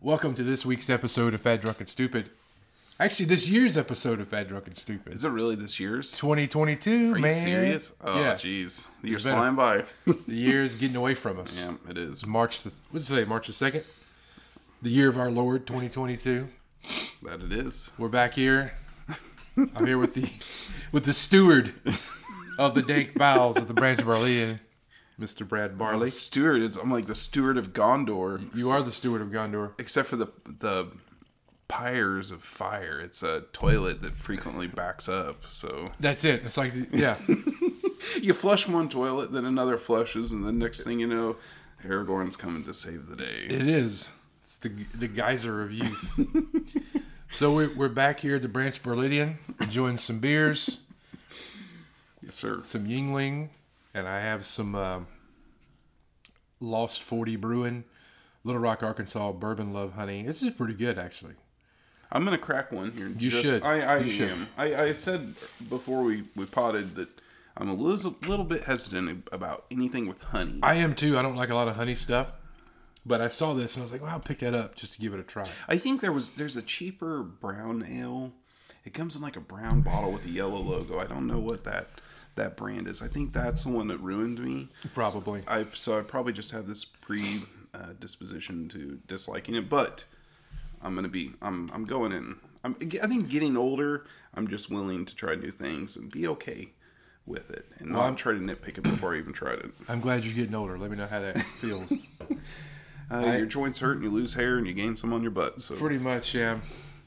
Welcome to this week's episode of Fat, Drunk, and Stupid. Actually, this year's episode of Fat, Drunk, and Stupid. Is it really this year's? 2022, Are man. you serious? Oh, yeah. jeez. The year's flying by. The year's getting away from us. Yeah, it is. It's March the 2nd? The year of our Lord, 2022. That it is. We're back here. I'm here with the steward of the dank bowels of the Branch of Arlene, Mr. Brad Barley. Steward. I'm like the steward of Gondor. You are the steward of Gondor. Except for the pyres of fire. It's a toilet that frequently backs up. So That's it. It's like, yeah. you flush one toilet, then another flushes, and the next thing you know, Aragorn's coming to save the day. It is. It's the geyser of youth. So we're back here at the Branch Berlidian, enjoying some beers, Yes, sir. some Yingling, and I have some Lost 40 Brewing, Little Rock, Arkansas Bourbon Love Honey. This is pretty good, actually. I'm going to crack one here. You should. I You should. am. I said before we potted that I'm a little bit hesitant about anything with honey. I am too. I don't like a lot of honey stuff, but I saw this and I was like, well, I'll pick that up just to give it a try. I think there's a cheaper brown ale. It comes in like a brown bottle with a yellow logo. I don't know what that brand is. I think that's the one that ruined me. Probably. So I probably just have this predisposition to disliking it, but I'm going in. I think getting older, I'm just willing to try new things and be okay with it and not try to nitpick it before I even tried it. I'm glad you're getting older. Let me know how that feels. Your joints hurt and you lose hair and you gain some on your butt. So Pretty much, yeah.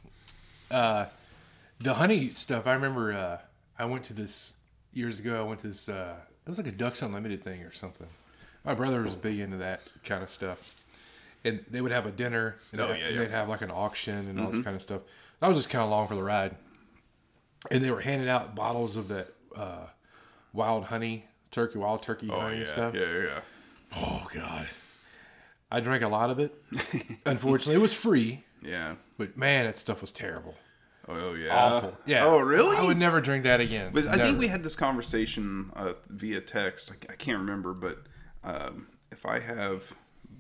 The honey stuff, I remember I went to this years ago. It was like a Ducks Unlimited thing or something. My brother was big into that kind of stuff. And they would have a dinner, and they'd have like an auction and all this kind of stuff. I was just kind of along for the ride. And they were handing out bottles of that wild turkey honey and stuff. Yeah. Oh, God. I drank a lot of it. Unfortunately, it was free. Yeah. But, man, that stuff was terrible. Oh, yeah. Awful. Yeah. Oh, really? I would never drink that again. But Never. I think we had this conversation via text. I can't remember, but if I have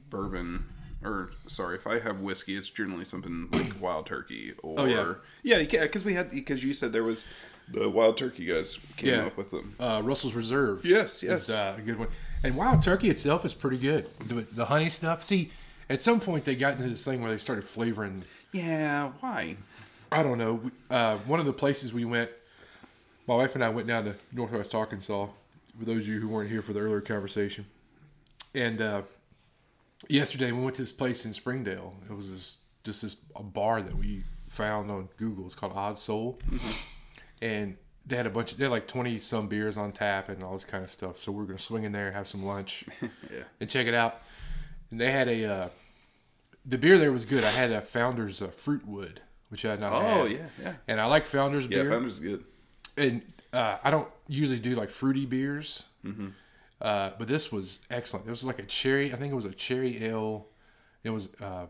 if I have whiskey, it's generally something like Wild Turkey or because you said there was the Wild Turkey guys came up with them. Russell's Reserve. Yes. Is a good one. And Wild Turkey itself is pretty good. The honey stuff. See, at some point they got into this thing where they started flavoring. Yeah, why? I don't know. One of the places we went, my wife and I went down to Northwest Arkansas, for those of you who weren't here for the earlier conversation. And yesterday we went to this place in Springdale. It was a bar that we found on Google. It's called Odd Soul. Mm-hmm. And they had like 20 some beers on tap and all this kind of stuff. So we're going to swing in there, have some lunch and check it out. And they had the beer there was good. I had a Founder's Fruitwood, which I had not had. Oh, yeah. And I like Founder's beer. Yeah, Founder's good. And I don't usually do like fruity beers. Mm-hmm. But this was excellent. It was like I think it was a cherry ale. It was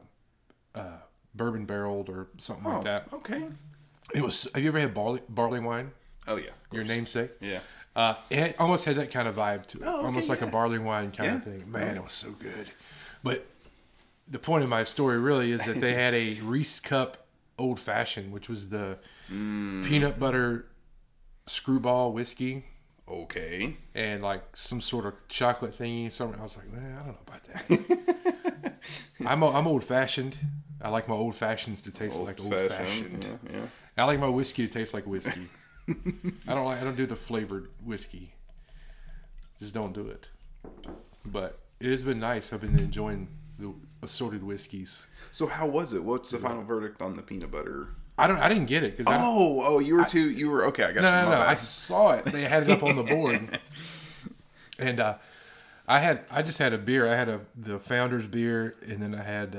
bourbon barreled or something like that. Okay. It was. Have you ever had barley wine? Oh, yeah. Your namesake? Yeah. It almost had that kind of vibe to it. Oh, okay, almost like a barley wine kind of thing. Man, it was so good. But the point of my story really is that they had a Reese Cup Old Fashioned, which was the peanut butter screwball whiskey. Okay. And like some sort of chocolate thingy. Something. I was like, man, I don't know about that. I'm old fashioned. I like my old fashions to taste like old fashioned. Yeah. I like my whiskey to taste like whiskey. I don't do the flavored whiskey. Just don't do it. But it has been nice. I've been enjoying the assorted whiskeys. So how was it? What's the final verdict on the peanut butter? I didn't get it because you were okay. I got no. I saw it. They had it up on the board, and I just had a beer. I had the Founder's beer, and then I had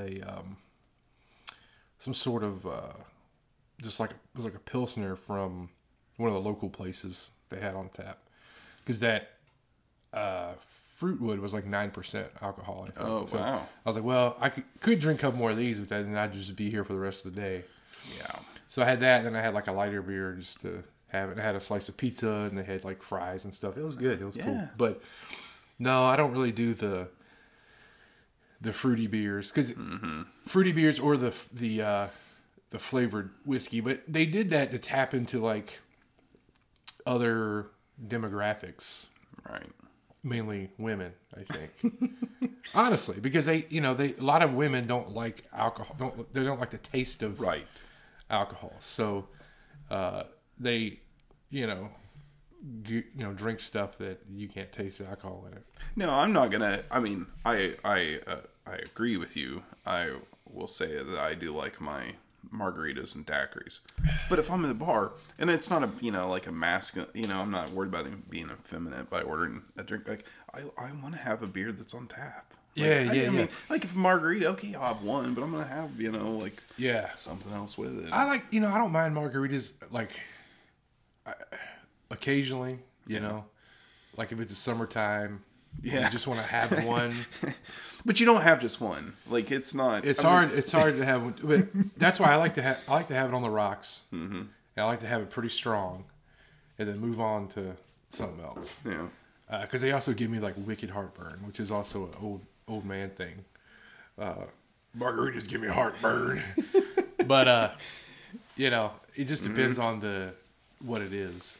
some sort of it was like a Pilsner from one of the local places they had on tap, because that Fruitwood was like 9% alcohol. Oh, so wow. I was like, well, I could drink a couple more of these, but then I'd just be here for the rest of the day. Yeah. So I had that, and then I had like a lighter beer just to have it. I had a slice of pizza, and they had like fries and stuff. It was good. It was cool. But no, I don't really do the fruity beers, because fruity beers or the flavored whiskey, but they did that to tap into like other demographics, Right. mainly women, I think. Honestly, because a lot of women don't like alcohol. They don't like the taste of Right. alcohol, so they drink stuff that you can't taste the alcohol in it. No, I'm not gonna. I mean, I agree with you. I will say that I do like my margaritas and daiquiris. But if I'm in the bar and it's not like a masculine, I'm not worried about him being effeminate by ordering a drink. Like I want to have a beer that's on tap. Like, I mean, like if margarita, okay, I'll have one, but I'm gonna have something else with it. I don't mind margaritas occasionally, like if it's a summertime, you just want to have one. But you don't have just one. Like it's not. It's hard. It's hard to have one. But that's why I like to have it on the rocks. Mm-hmm. And I like to have it pretty strong, and then move on to something else. Yeah. Because they also give me like wicked heartburn, which is also an old man thing. Margaritas give me heartburn, but it just depends on what it is.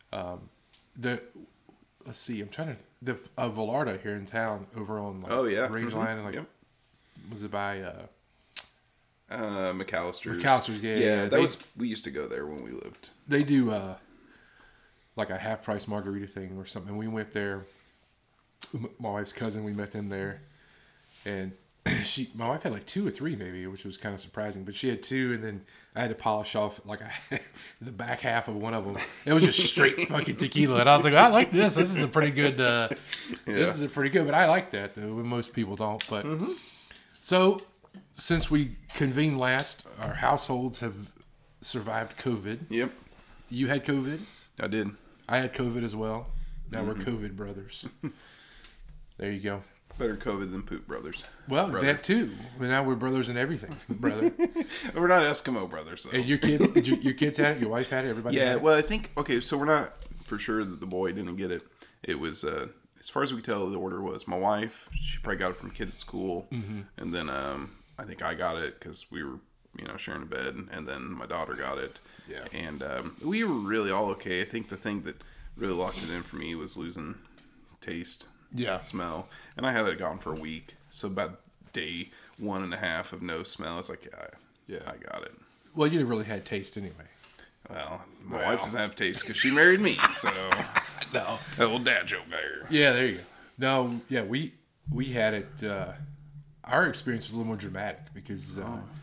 Let's see, I'm trying to the Velarda here in town over on Rangeline and was it by McAllister's? McAllister's, yeah. We used to go there when we lived. They do like a half price margarita thing or something. We went there. My wife's cousin, we met them there, and my wife had like 2 or 3 maybe, which was kind of surprising. But she had 2, and then I had to polish off like the back half of one of them. It was just straight fucking tequila, and I was like, I like this. This is a pretty good. This is a pretty good. But I like that though. Most people don't. But so since we convened last, our households have survived COVID. Yep. You had COVID. I did. I had COVID as well. Now we're COVID brothers. There you go. Better COVID than poop brothers. Well, that too. But now we're brothers in everything, brother. We're not Eskimo brothers, though. And your kids had it? Your wife had it? Everybody had it? Well, I think, okay, so we're not for sure that the boy didn't get it. It was, as far as we can tell, the order was my wife. She probably got it from a kid at school. Mm-hmm. And then I think I got it because we were, sharing a bed. And then my daughter got it. Yeah. And we were really all okay. I think the thing that really locked it in for me was losing taste. Yeah. Smell. And I had it gone for a week. So about day 1.5 of no smell. It's like, yeah, I got it. Well, you really had taste anyway. Well, my wife doesn't have taste because she married me. So, no. That little dad joke there. Yeah, there you go. No, yeah, we had it. Our experience was a little more dramatic because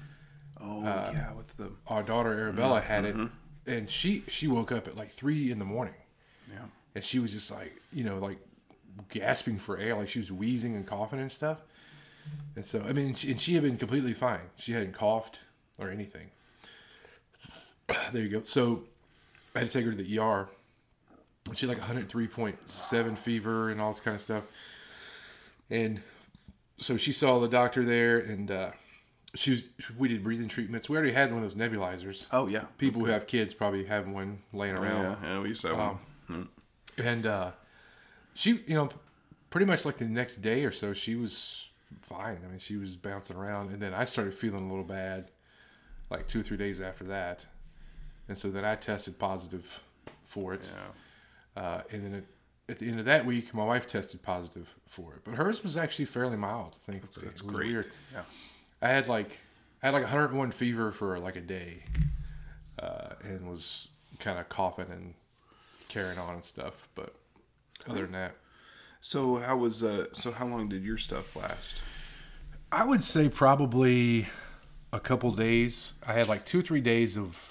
with our daughter Arabella had it, and she woke up at like 3 a.m. Yeah. And she was just like, like gasping for air, like she was wheezing and coughing and stuff. And so, I mean, she had been completely fine. She hadn't coughed or anything. There you go. So I had to take her to the ER. She had like 103.7 fever and all this kind of stuff. And so she saw the doctor there, and we did breathing treatments. We already had one of those nebulizers. Oh, yeah. People who have kids probably have one laying around. Yeah, we used to have one. And she, pretty much like the next day or so, she was fine. I mean, she was bouncing around. And then I started feeling a little bad like 2 or 3 days after that. And so then I tested positive for it. Yeah. And then at the end of that week, my wife tested positive for it. But hers was actually fairly mild, I think. That's great. Weird. Yeah. I had like 101 fever for like a day. And was kind of coughing and carrying on and stuff. But other than that. So how long did your stuff last? I would say probably a couple days. I had like 2 or 3 days of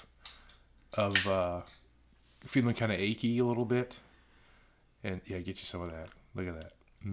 feeling kind of achy a little bit. And yeah, get you some of that. Look at that.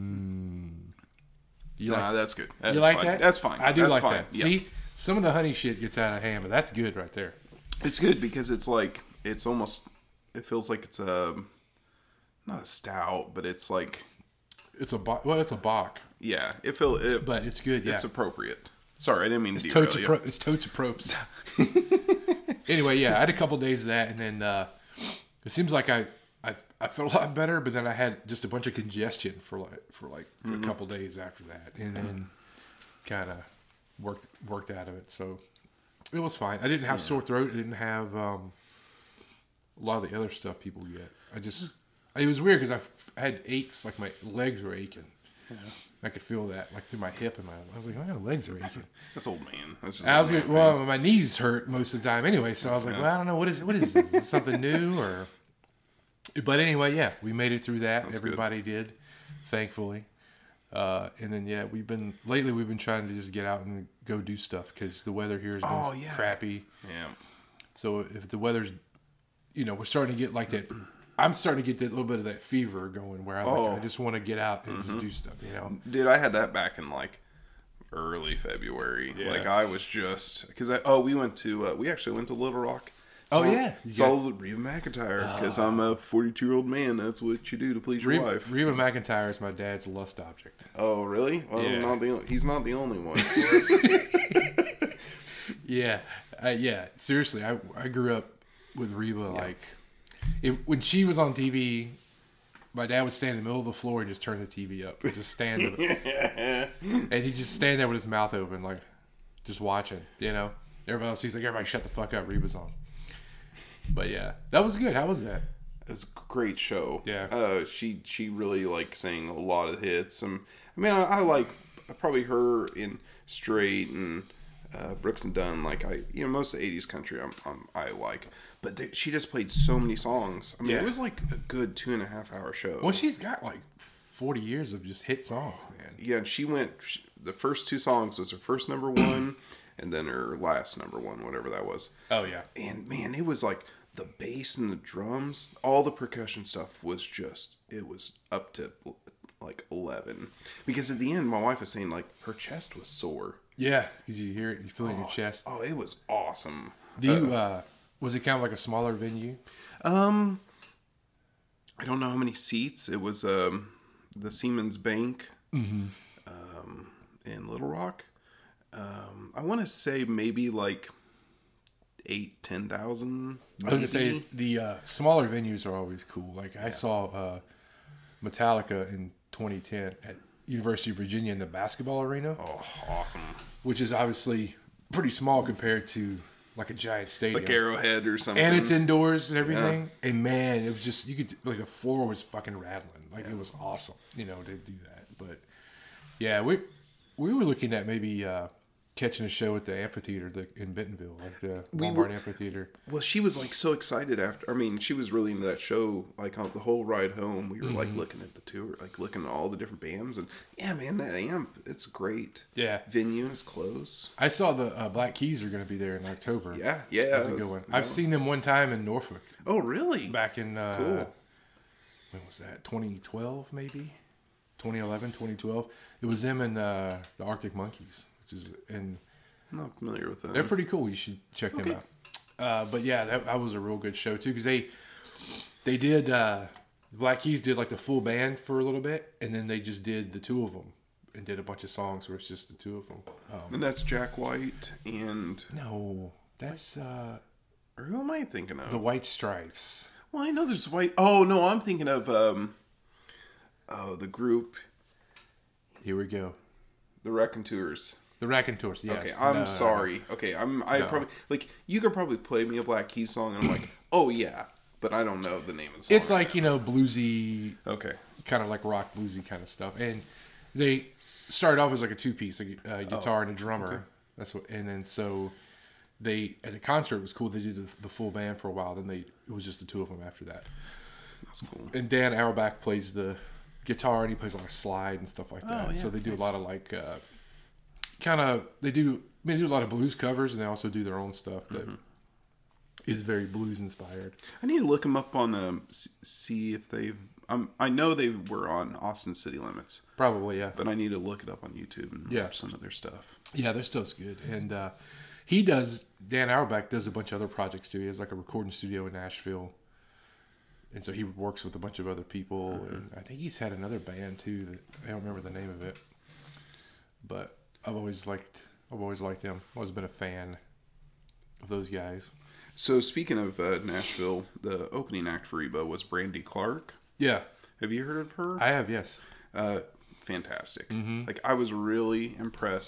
That's good. You like that? That's fine. I do that's like fine. that. Yeah. See, some of the honey shit gets out of hand, but that's good right there. It's good because it's like it feels like it's not a stout, but it's like it's a bock. Yeah, but it's good. Yeah, it's appropriate. Sorry, I didn't mean to derail you. It's totes approps. Anyway, yeah, I had a couple days of that, and then it seems like I felt a lot better, but then I had just a bunch of congestion for a couple days after that, and then kind of worked out of it. So it was fine. I didn't have sore throat. I didn't have a lot of the other stuff people get. It was weird because I had aches, like my legs were aching. Yeah. I could feel that, like through my hip and I was like, my legs are aching. That's old man. That's just I was like, well, my knees hurt most of the time anyway. So I was like, well, I don't know, what is this? Is this something new or? But anyway, yeah, we made it through that. That's Everybody did, thankfully. And then we've been trying to just get out and go do stuff because the weather here has been crappy. Yeah. So if the weather's, we're starting to get like that. I'm starting to get that little bit of that fever going where I just want to get out and just do stuff. Dude, I had that back in like early February. Yeah. Like I was just because we actually went to Little Rock. Saw Reba McEntire because I'm a 42-year-old man. That's what you do to please your wife. Reba McEntire is my dad's lust object. Oh, really? Well, he's not the only one. Yeah. Seriously, I grew up with Reba. When she was on TV, my dad would stand in the middle of the floor and just turn the TV up, just stand, and he'd just stand there with his mouth open, like just watching. Everybody else, he's like, everybody shut the fuck up. Reba's on. But yeah, that was good. How was that? It was a great show. Yeah. She really sang a lot of hits. I like probably her in Straight and Brooks and Dunn. Most of the 80s country I like. But she just played so many songs. It was like a good 2.5 hour show. Well, she's got 40 years of just hit songs, man. Yeah, and the first 2 songs was her first number 1 and then her last number 1, whatever that was. Oh, yeah. And man, it was the bass and the drums, all the percussion stuff was it was up to 11. Because at the end, my wife was saying her chest was sore. Yeah, because you hear it, you feel it in your chest. Oh, it was awesome. Do you, was it kind of like a smaller venue? I don't know how many seats. It was the Siemens Bank in Little Rock. I want to say maybe 10,000. I was going to say the smaller venues are always cool. I saw Metallica in 2010 at University of Virginia in the basketball arena. Oh, awesome. Which is obviously pretty small compared to a giant stadium. Like Arrowhead or something. And it's indoors and everything. Yeah. And man, it was just, you could, the floor was fucking rattling. It was awesome, to do that. But yeah, we were looking at maybe catching a show at the amphitheater in Bentonville, the Walmart amphitheater. Well, she was so excited after. She was really into that show. On the whole ride home, we were looking at the tour, looking at all the different bands, and yeah, man, that amp, it's great. Yeah, venue is close. I saw the Black Keys are going to be there in October. Yeah, that's a good one. I've seen them one time in Norfolk. Oh, really? Back in cool. When was that? 2012, maybe 2011, 2012. It was them and the Arctic Monkeys. I'm not familiar with them. They're pretty cool. You should check them out. But yeah, that was a real good show too, because they did Black Keys did the full band for a little bit, and then they just did the 2 of them and did a bunch of songs where it's just the 2 of them. And that's Jack White and no, that's or who am I thinking of? The White Stripes. Well, I know there's White. Oh no, I'm thinking of the group. Here we go. The Raconteurs. The Raconteurs, yes. Okay, I'm sorry. Okay, probably you could probably play me a Black Keys song, and I'm like, oh yeah, but I don't know the name of the song. It's bluesy. Okay. Kind of rock bluesy kind of stuff, and they started off as a 2-piece, a guitar and a drummer. Okay. That's what, and then so they at the concert it was cool. They did the full band for a while. Then it was just the 2 of them after that. That's cool. And Dan Auerbach plays the guitar, and he plays slide and stuff like that. Oh, yeah, so they do a lot of they do a lot of blues covers, and they also do their own stuff that is very blues inspired. I need to look them up on see if they've. I know they were on Austin City Limits. Probably, yeah. But I need to look it up on YouTube and watch some of their stuff. Yeah, their stuff's good, and Dan Auerbach does a bunch of other projects too. He has a recording studio in Nashville. And so he works with a bunch of other people, and I think he's had another band too that I don't remember the name of it. But I've always liked them. I've always been a fan of those guys. So speaking of Nashville, the opening act for Reba was Brandy Clark. Yeah, have you heard of her? I have, yes. Fantastic. I was really impressed.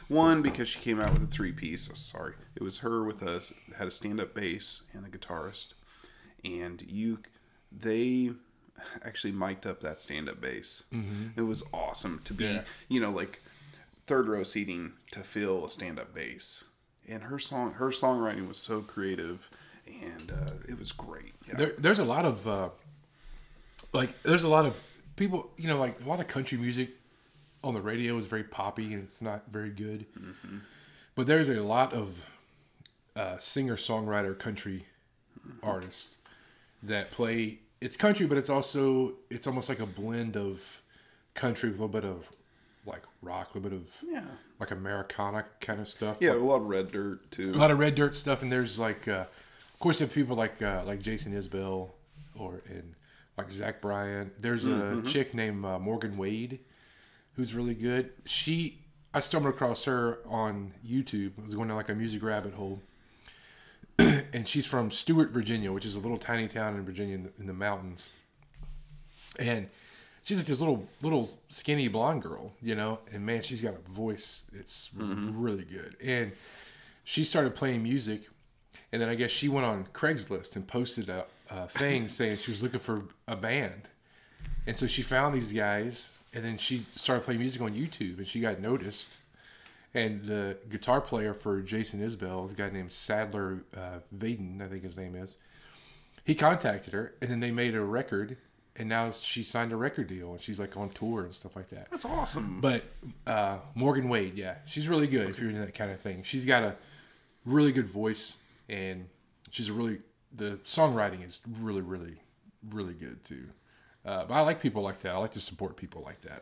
One, because she came out with a 3-piece. Oh, sorry, it was her with had a stand-up bass and a guitarist, and they actually mic'd up that stand-up bass. It was awesome to be, like third row seating to feel a stand-up bass. And her songwriting was so creative, and it was great. Yeah. There's a lot of there's a lot of people, like a lot of country music on the radio is very poppy and it's not very good. But there's a lot of singer-songwriter country artists that play. It's country, but it's almost like a blend of country with a little bit of like rock, a little bit of like Americana kind of stuff. Yeah, a lot of Red Dirt too. A lot of Red Dirt stuff, and there's like, of course, you have people like Jason Isbell and like Zach Bryan. There's a chick named Morgan Wade who's really good. I stumbled across her on YouTube. I was going down like a music rabbit hole. And she's from Stewart, Virginia, which is a little tiny town in Virginia in the mountains. And she's like this little skinny blonde girl, and man, she's got a voice. It's really good. And she started playing music, and then I guess she went on Craigslist and posted a thing saying she was looking for a band. And so she found these guys, and then she started playing music on YouTube, and she got noticed. And the guitar player for Jason Isbell is a guy named Sadler Vaden, I think his name is. He contacted her, and then they made a record, and now she signed a record deal, and she's like on tour and stuff like that. That's awesome. But Morgan Wade, she's really good if you're into that kind of thing. She's got a really good voice, and the songwriting is really, really, really good too. But I like people like that. I like to support people like that.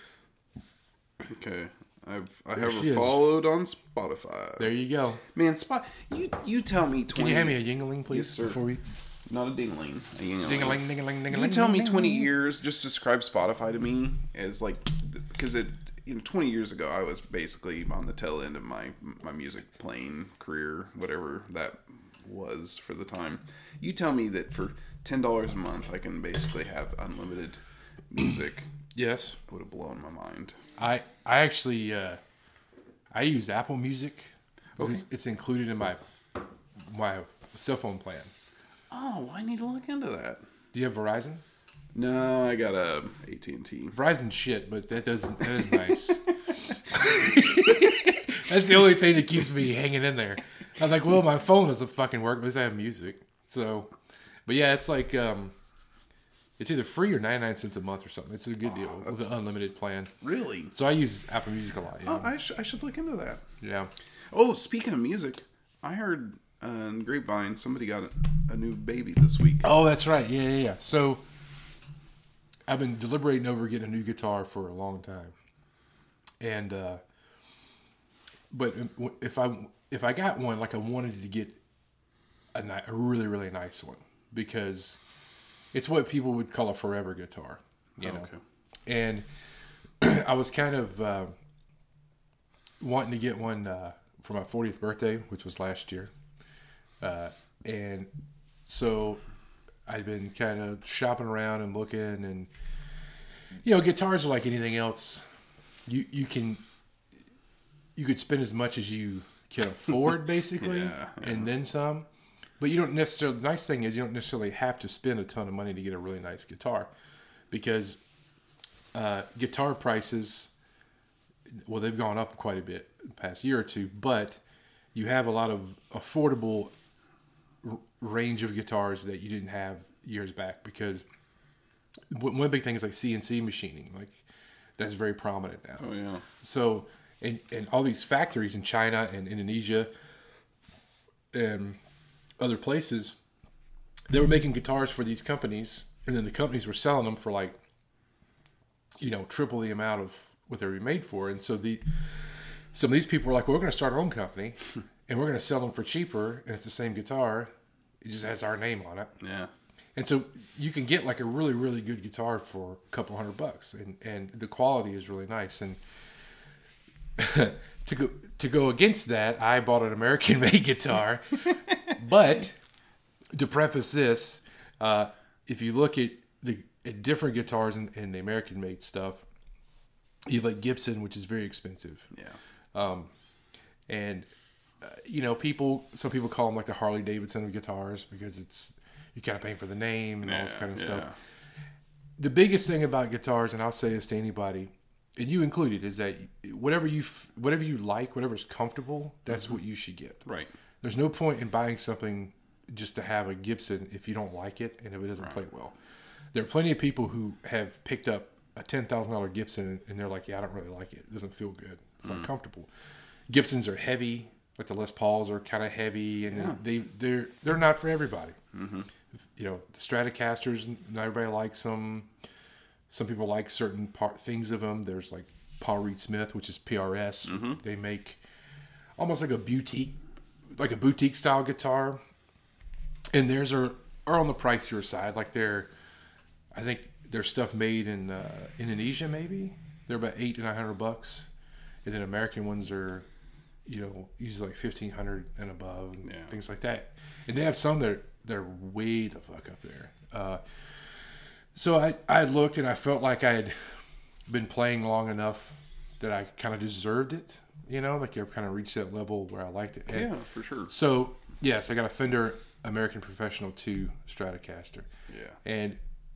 Okay. I have her followed on Spotify. There you go. Man, you tell me 20... Can you hand me a yingling, please? Yes, sir. Before we... Not a dingling. A yingling. Ding-a-ling, ding-a-ling, ding-a-ling. You tell me 20 years, just describe Spotify to me as like... Because 20 years ago, I was basically on the tail end of my music playing career, whatever that was for the time. You tell me that for $10 a month, I can basically have unlimited music. Yes. It would have blown my mind. I actually I use Apple Music. Okay. It's included in my cell phone plan. Oh, I need to look into that. Do you have Verizon? No, I got a AT&T. Verizon's shit, but that is nice. That's the only thing that keeps me hanging in there. I'm like, well, my phone doesn't fucking work, but at least I have music. So, but yeah, it's like it's either free or 99 cents a month or something. It's a good deal with an unlimited plan. Really? So I use Apple Music a lot. Oh, I should look into that. Yeah. Oh, speaking of music, I heard in Grapevine somebody got a new baby this week. Oh, that's right. Yeah. So I've been deliberating over getting a new guitar for a long time, and but if I got one, like I wanted to get a really, really nice one because it's what people would call a forever guitar, you know. Okay. And I was kind of wanting to get one for my 40th birthday, which was last year. And so I'd been kind of shopping around and looking, and guitars are like anything else. You could spend as much as you can afford, basically, and then some. But you don't necessarily. The nice thing is you don't necessarily have to spend a ton of money to get a really nice guitar, because guitar prices, well, they've gone up quite a bit the past year or two. But you have a lot of affordable range of guitars that you didn't have years back, because one big thing is like CNC machining, like that's very prominent now. Oh yeah. So and all these factories in China and Indonesia and other places, they were making guitars for these companies, and then the companies were selling them for like triple the amount of what they were made for. And so some of these people were like, well, we're going to start our own company and we're going to sell them for cheaper, and it's the same guitar, it just has our name on it. Yeah. And so you can get like a really, really good guitar for a couple $100, and the quality is really nice. And to go against that, I bought an American-made guitar. But to preface this, if you look at different guitars and the American-made stuff, you have like Gibson, which is very expensive. Yeah. And some people call them like the Harley Davidson of guitars because you're kind of paying for the name and all this kind of stuff. The biggest thing about guitars, and I'll say this to anybody, and you included, is that whatever you like, whatever's comfortable, that's what you should get. Right. There's no point in buying something just to have a Gibson if you don't like it and if it doesn't play well. There are plenty of people who have picked up a $10,000 Gibson and they're like, yeah, I don't really like it. It doesn't feel good. It's not comfortable. Gibsons are heavy. Like the Les Pauls are kind of heavy, and they're not for everybody. Mm-hmm. The Stratocasters, not everybody likes them. Some people like certain things of them. There's like Paul Reed Smith, which is PRS. Mm-hmm. They make almost like a boutique style guitar, and theirs are on the pricier side. Like I think their stuff made in Indonesia, maybe they're about $800 and $900, and then American ones are, usually like $1,500 and above, and things like that. And they have some that they're way the fuck up there. So I looked and I felt like I had been playing long enough that I kind of deserved it. Like I've kind of reached that level where I liked it. Yeah, for sure. So yes, I got a Fender American Professional 2 Stratocaster. Yeah. And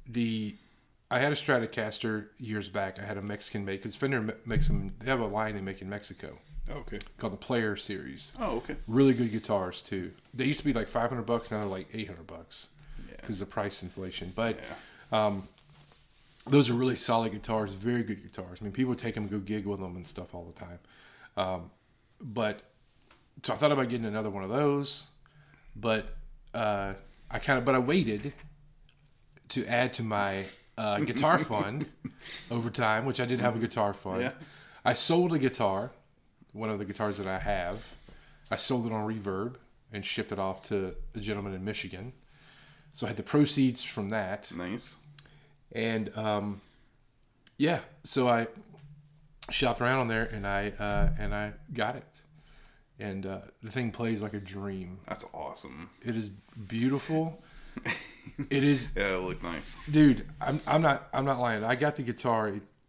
I had a Stratocaster years back. I had a Mexican made because Fender makes them. They have a line they make in Mexico. Oh, okay. Called the Player Series. Oh, okay. Really good guitars too. They used to be like $500. Now they're like $800 because of the price inflation. But those are really solid guitars. Very good guitars. I mean, people take them and go gig with them and stuff all the time. But so I thought about getting another one of those, but I waited to add to my guitar fund over time, which I did have a guitar fund. Yeah. I sold a guitar. One of the guitars that I have, I sold it on Reverb and shipped it off to a gentleman in Michigan. So I had the proceeds from that. Nice. And so I shopped around on there and I got it. And the thing plays like a dream. That's awesome. It is beautiful. It is. Yeah, it looked nice, dude. I'm not lying. I got the guitar.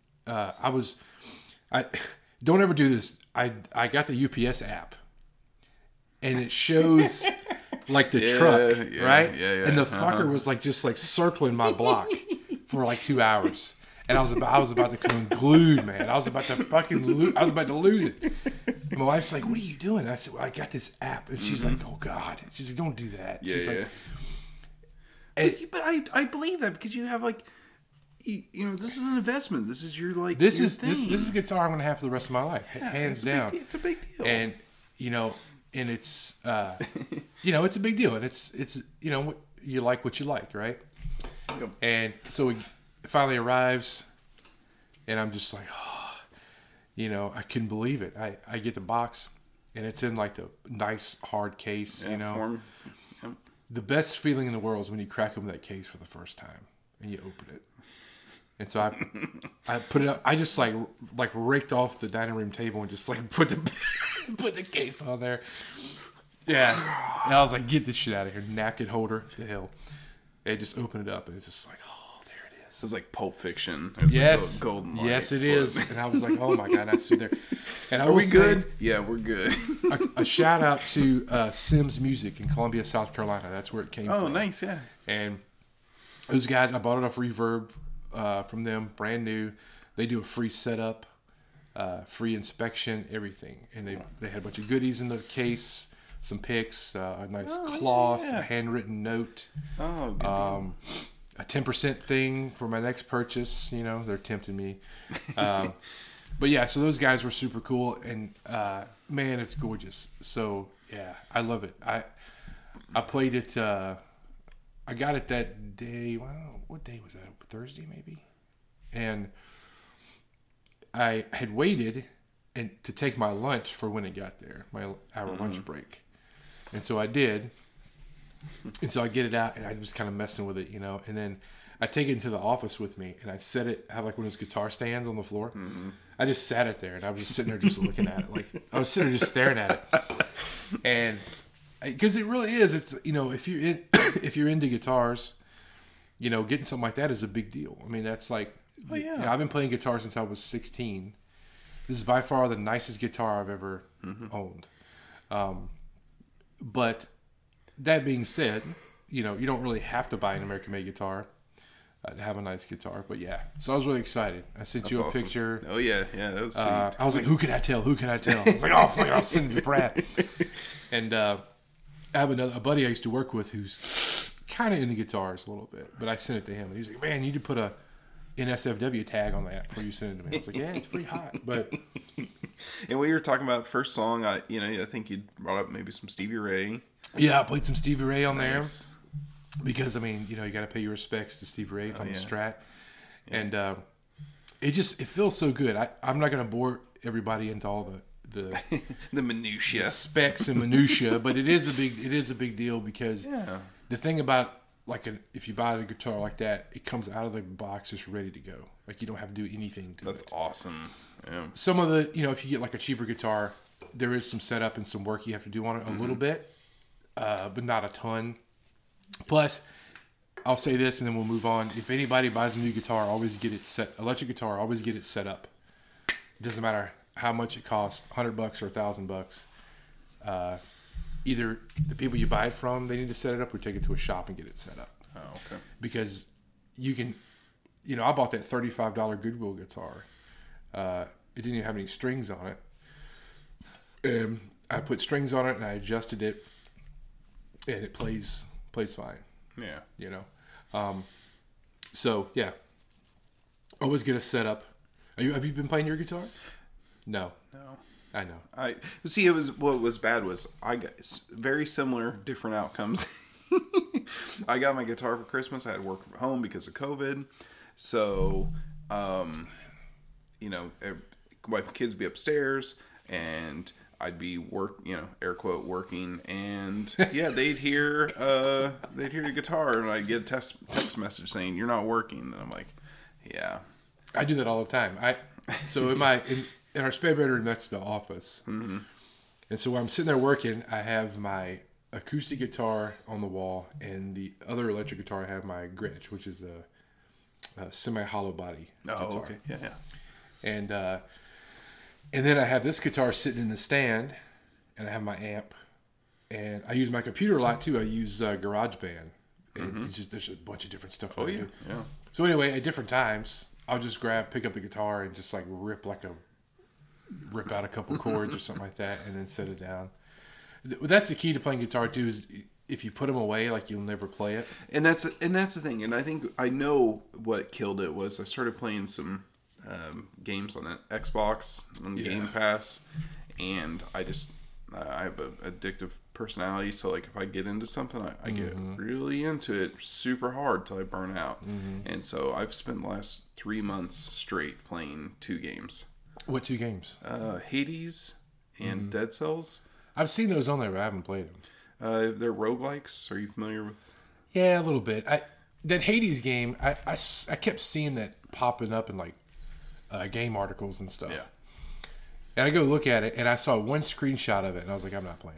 Don't ever do this. I got the UPS app, and it shows like the truck, right? Yeah. And the fucker was like just like circling my block for like 2 hours, and I was about to come unglued, man. I was about to lose it. And my wife's like, "What are you doing?" I said, "Well, I got this app," and she's like, "Oh God!" She's like, "Don't do that." She's like, but I believe that because you have like. This is an investment. This is your this is a guitar I'm going to have for the rest of my life, hands down. It's a big deal, and and it's it's a big deal, and it's you like what you like, right? Yep. And so it finally arrives, and I'm just like, I couldn't believe it. I get the box, and it's in like the nice hard case, Form. Yep. The best feeling in the world is when you crack open that case for the first time and you open it. And so I put it up. I just like raked off the dining room table and just like put the case on there. Yeah. And I was like, get this shit out of here. Napkin holder. The hell. And just open it up and it's just like, oh, there it is. This is like Pulp Fiction. Yes. Like golden light. Yes, it is. And I was like, oh my God, I stood there. And are we good? Yeah, we're good. a shout out to Sims Music in Columbia, South Carolina. That's where it came from. Oh, nice, yeah. And those guys, I bought it off Reverb. From them, brand new. They do a free setup, free inspection, everything. And they had a bunch of goodies in the case, some picks, a nice cloth, a handwritten note, good a 10% thing for my next purchase. They're tempting me. But yeah, so those guys were super cool, and man, it's gorgeous. So yeah, I love it. I played it. I got it that day. Well, what day was that? Thursday, maybe. And I had waited to take my lunch for when it got there, my hour lunch break. And so I did. And so I get it out, and I was kind of messing with it, And then I take it into the office with me, and I set it. I have like one of those guitar stands on the floor. Mm-hmm. I just sat it there, and I was just sitting there, just looking at it, like I was sitting there, just staring at it. And because it really is, it's if you're into guitars, getting something like that is a big deal. I mean, that's like, I've been playing guitar since I was 16. This is by far the nicest guitar I've ever owned. But that being said, you don't really have to buy an American-made guitar to have a nice guitar. But yeah, so I was really excited. I sent you a awesome. picture. Oh yeah, that was sweet. I was like, who can I tell? I was like, oh, fuck, I'll send it to Brad. And I have a buddy I used to work with who's kind of into guitars a little bit, but I sent it to him, and he's like, man, you need to put a NSFW tag on that before you send it to me. I was like, yeah, it's pretty hot. But and we were talking about first song. I think you brought up maybe some Stevie Ray. yeah, I played some Stevie Ray on Nice. there because, I mean, you got to pay your respects to Stevie Ray. It's on the Strat. And it feels so good. I'm not going to bore everybody into all the The minutia. specs and minutia, but it is a big deal because the thing about if you buy a guitar like that, it comes out of the box just ready to go. Like you don't have to do anything to That's it. awesome. Yeah. Some of the if you get like a cheaper guitar, there is some setup and some work you have to do on it a little bit, but not a ton. Plus, I'll say this and then we'll move on. If anybody buys a new guitar, always get it set. Electric guitar, always get it set up. It doesn't matter how much it costs, $100 or $1,000. Either the people you buy it from, they need to set it up, or take it to a shop and get it set up. Oh, okay. Because you can, I bought that $35 Goodwill guitar. It didn't even have any strings on it. I put strings on it and I adjusted it, and it plays fine. Yeah. So yeah, always get a setup. Have you been playing your guitar? No. I know. I see. What was bad was I got very similar, different outcomes. I got my guitar for Christmas. I had to work from home because of COVID. So, my kids would be upstairs and I'd be air quote working, and they'd hear the guitar, and I'd get a text message saying you're not working, and I'm like, yeah. I do that all the time. So in our spare bedroom, that's the office. Mm-hmm. And so when I'm sitting there working, I have my acoustic guitar on the wall, and the other electric guitar, I have my Gretsch, which is a semi-hollow body guitar. Oh, okay. Yeah. And then I have this guitar sitting in the stand, and I have my amp, and I use my computer a lot too. I use GarageBand, and there's a bunch of different stuff. Oh, I yeah. do. Yeah. So anyway, at different times, I'll just pick up the guitar and just rip out a couple chords or something like that, and then set it down. That's the key to playing guitar too. Is if you put them away, you'll never play it. And that's the thing. And I think I know what killed it was I started playing some games on an Xbox on Game Pass, and I have an addictive personality. So if I get into something, I get really into it super hard till I burn out. And so I've spent the last 3 months straight playing 2 games. What 2 games? Hades and Dead Cells. I've seen those on there, but I haven't played them. They're roguelikes. Are you familiar with? Yeah, a little bit. That Hades game, I kept seeing that popping up in game articles and stuff. Yeah. And I go look at it, and I saw one screenshot of it, and I was like, I'm not playing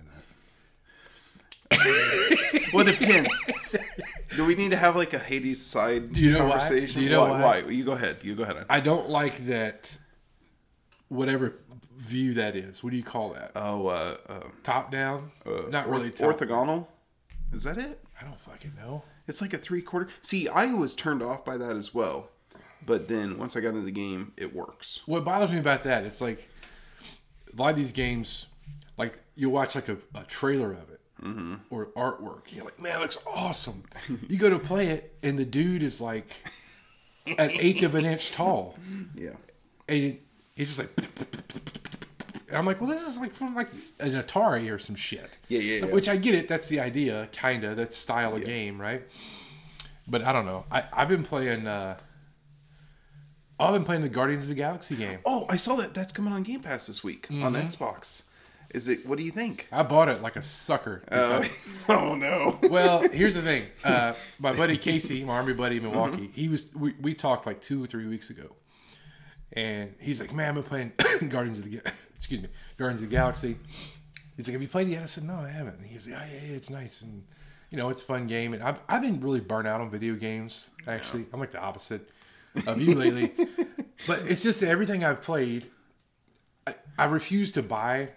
that. Well, it depends. Do we need to have a Hades side conversation? Do you know why? You go ahead. I don't like that. Whatever view that is. What do you call that? Oh, top down? Not really top orthogonal. down. Is that it? I don't fucking know. It's like a 3/4. See, I was turned off by that as well. But then once I got into the game, it works. What bothers me about that, it's a lot of these games, you'll watch a trailer of it or artwork. You're like, man, it looks awesome. You go to play it, and the dude is an 1/8 of an inch tall. Yeah. And he's just and I'm like, well, this is from an Atari or some shit. Yeah. Which I get it. That's the idea, kind of. That's style of game, right? But I don't know. I've been playing... I've been playing the Guardians of the Galaxy game. Oh, I saw that. That's coming on Game Pass this week on Xbox. Is it? What do you think? I bought it like a sucker. Oh no. Well, here's the thing. My buddy Casey, my Army buddy in Milwaukee, we talked 2 or 3 weeks ago, and he's like, "Man, I've been playing Guardians of the Galaxy." He's like, "Have you played it yet?" I said, "No, I haven't." And he's like, "Oh, yeah, it's nice, and it's a fun game." And I've been really burnt out on video games. Actually, I'm like the opposite of you lately. But it's just that everything I've played, I refuse to buy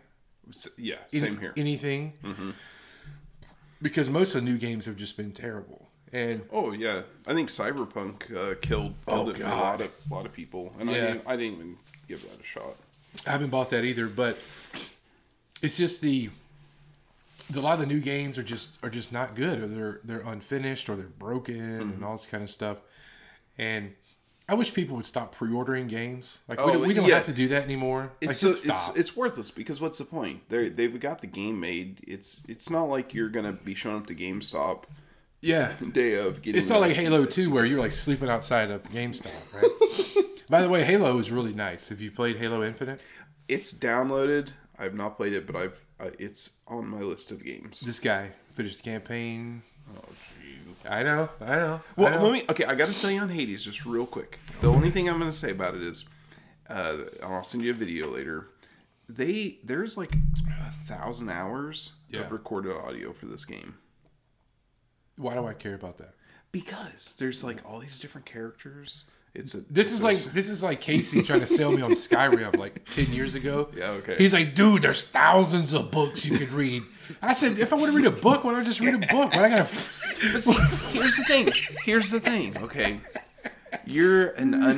Yeah, same here. Anything. Mm-hmm. Because most of the new games have just been terrible. And oh yeah, I think Cyberpunk killed it for a lot of people, and I didn't even give that a shot. I haven't bought that either, but it's just a lot of the new games are just not good, or they're unfinished, or they're broken, and all this kind of stuff. And I wish people would stop pre-ordering games. Like we don't have to do that anymore. It's worthless, because what's the point? They've got the game made. It's not like you're gonna be showing up to GameStop. Yeah, day of getting. It's not like Halo 2 where you're like sleeping outside of GameStop, right? By the way, Halo is really nice. Have you played Halo Infinite? It's downloaded. I've not played it, but it's on my list of games. This guy finished the campaign. Oh jeez. I know. Well, I got to say on Hades just real quick. The only thing I'm going to say about it is, I'll send you a video later. There's like 1,000 hours of recorded audio for this game. Why do I care about that? Because there's like all these different characters. This is like Casey trying to sell me on Skyrim like 10 years ago. Yeah, okay. He's like, dude, there's thousands of books you could read. I said, if I want to read a book, why don't I just read a book? Why I gotta? But see, here's the thing. Okay, you're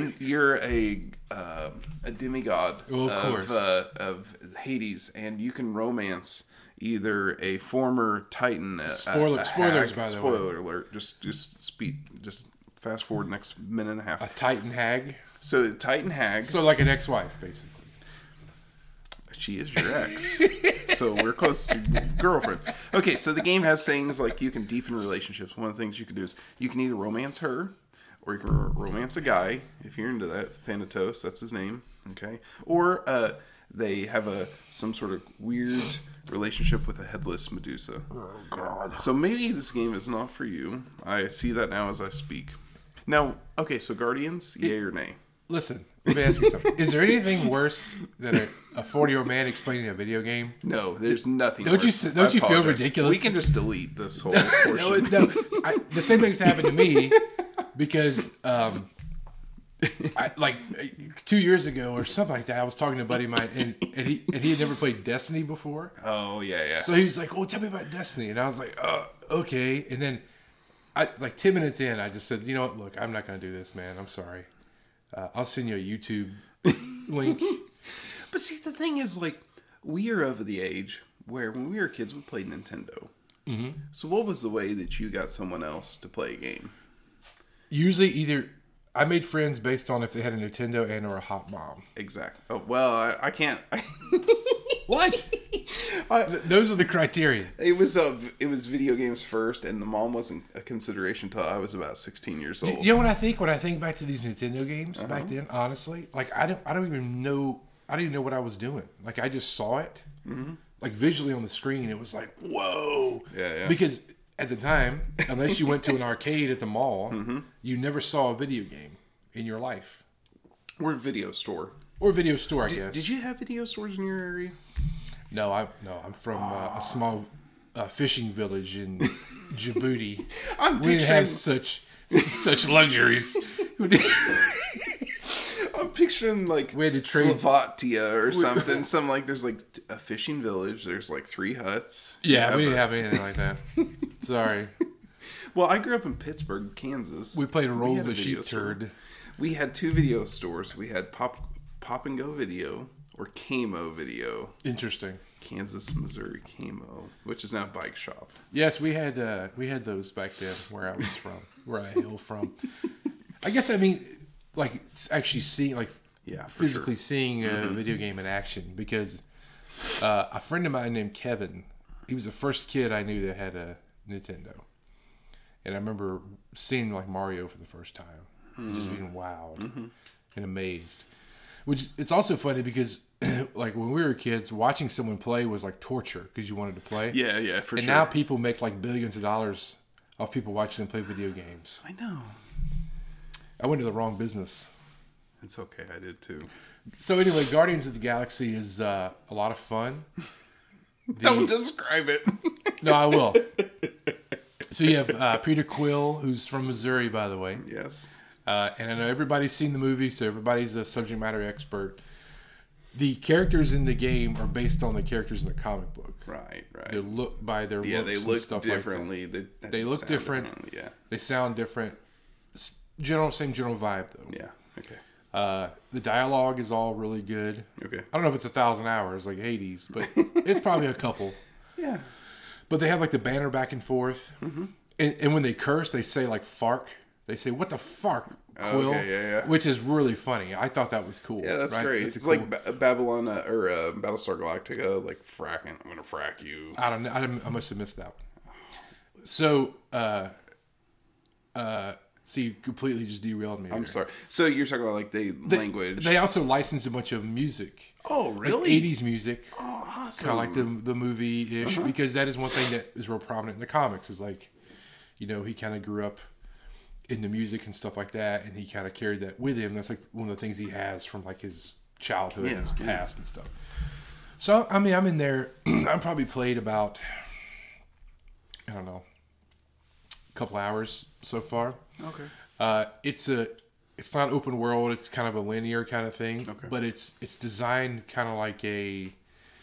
a demigod of Hades, and you can romance either a former Titan. Spoilers, by the way. Spoiler alert. Just fast forward next minute and a half. A Titan hag. So Titan hag. So like an ex-wife, basically. She is your ex. So we're close to girlfriend. Okay, so the game has things like you can deepen relationships. One of the things you can do is you can either romance her, or you can romance a guy, if you're into that. Thanatos, that's his name. Okay. Or they have some sort of weird relationship with a headless Medusa. Oh, God. So maybe this game is not for you. I see that now as I speak. Now, okay, so Guardians, yay or nay? Listen, let me ask you something. Is there anything worse than a 40-year-old man explaining a video game? No, there's nothing Don't worse. you feel ridiculous? We can just delete this whole portion. The same thing's happened to me because, 2 years ago or something like that, I was talking to a buddy of mine, and he had never played Destiny before. Oh, yeah. So he was like, "Oh, tell me about Destiny," and I was like, okay." And then, 10 minutes in, I just said, "You know what? Look, I'm not going to do this, man. I'm sorry. I'll send you a YouTube link." But see, the thing is, like, we are of the age where when we were kids, we played Nintendo. Mm-hmm. So what was the way that you got someone else to play a game? Usually either I made friends based on if they had a Nintendo and or a hot mom. Exactly. Oh, well, I can't. What? Those are the criteria. It was video games first, and the mom wasn't a consideration until I was about 16 years old. You know what I think? When I think back to these Nintendo games back then, honestly, like I don't even know what I was doing. Like I just saw it, like visually on the screen. It was like, whoa. Yeah. Because at the time, unless you went to an arcade at the mall, you never saw a video game in your life. Or a video store. Or a video store, I guess. Did you have video stores in your area? No, I'm from a small fishing village in Djibouti. We didn't have such luxuries. I'm picturing like we had to trade Slovakia or something. There's like a fishing village. There's like 3 huts. Yeah, we didn't have anything like that. Sorry. Well, I grew up in Pittsburgh, Kansas. We played Roll the Sheep Turd. We had 2 video stores. We had Pop and Go Video or Kamo Video. Interesting. Kansas, Missouri, Kamo, which is now Bike Shop. Yes, we had those back then where I was from, where I hail from. I guess like actually seeing physically seeing a video game in action, because a friend of mine named Kevin, he was the first kid I knew that had a Nintendo, and I remember seeing like Mario for the first time and just being wowed and amazed. Which it's also funny because like when we were kids, watching someone play was like torture because you wanted to play. Yeah, for sure. And now people make like billions of dollars off people watching them play video games. I know. I went to the wrong business. It's okay. I did too. So anyway, Guardians of the Galaxy is a lot of fun. Don't describe it. No, I will. So you have Peter Quill, who's from Missouri, by the way. Yes. And I know everybody's seen the movie, so everybody's a subject matter expert. the characters in the game are based on the characters in the comic book. Right. They look by their looks they and look stuff differently. Like that. They look different. Yeah. They sound different. Same general vibe though. Yeah. Okay. The dialogue is all really good. Okay. I don't know if it's 1,000 hours like Hades, but it's probably a couple. Yeah. But they have like the banner back and forth, and when they curse, they say like "fark." They say "What the fark, Quill?" Okay, yeah. Which is really funny. I thought that was cool. Yeah, that's right? great. That's It's cool... like Babylon or Battlestar Galactica, like fracking. I'm gonna frack you. I don't know. I must have missed that one. So, see, you completely just derailed me. I'm sorry. So you're talking about like language. They also licensed a bunch of music. Oh, really? Like 80s music. Oh, awesome. Kind of like the movie-ish, because that is one thing that is real prominent in the comics. Is like, he kind of grew up into music and stuff like that, and he kind of carried that with him. That's like one of the things he has from like his childhood and his past and stuff. So I mean, I'm in there. I probably played about, I don't know, a couple hours so far. Okay. It's not open world. It's kind of a linear kind of thing. Okay. But it's designed kind of like a.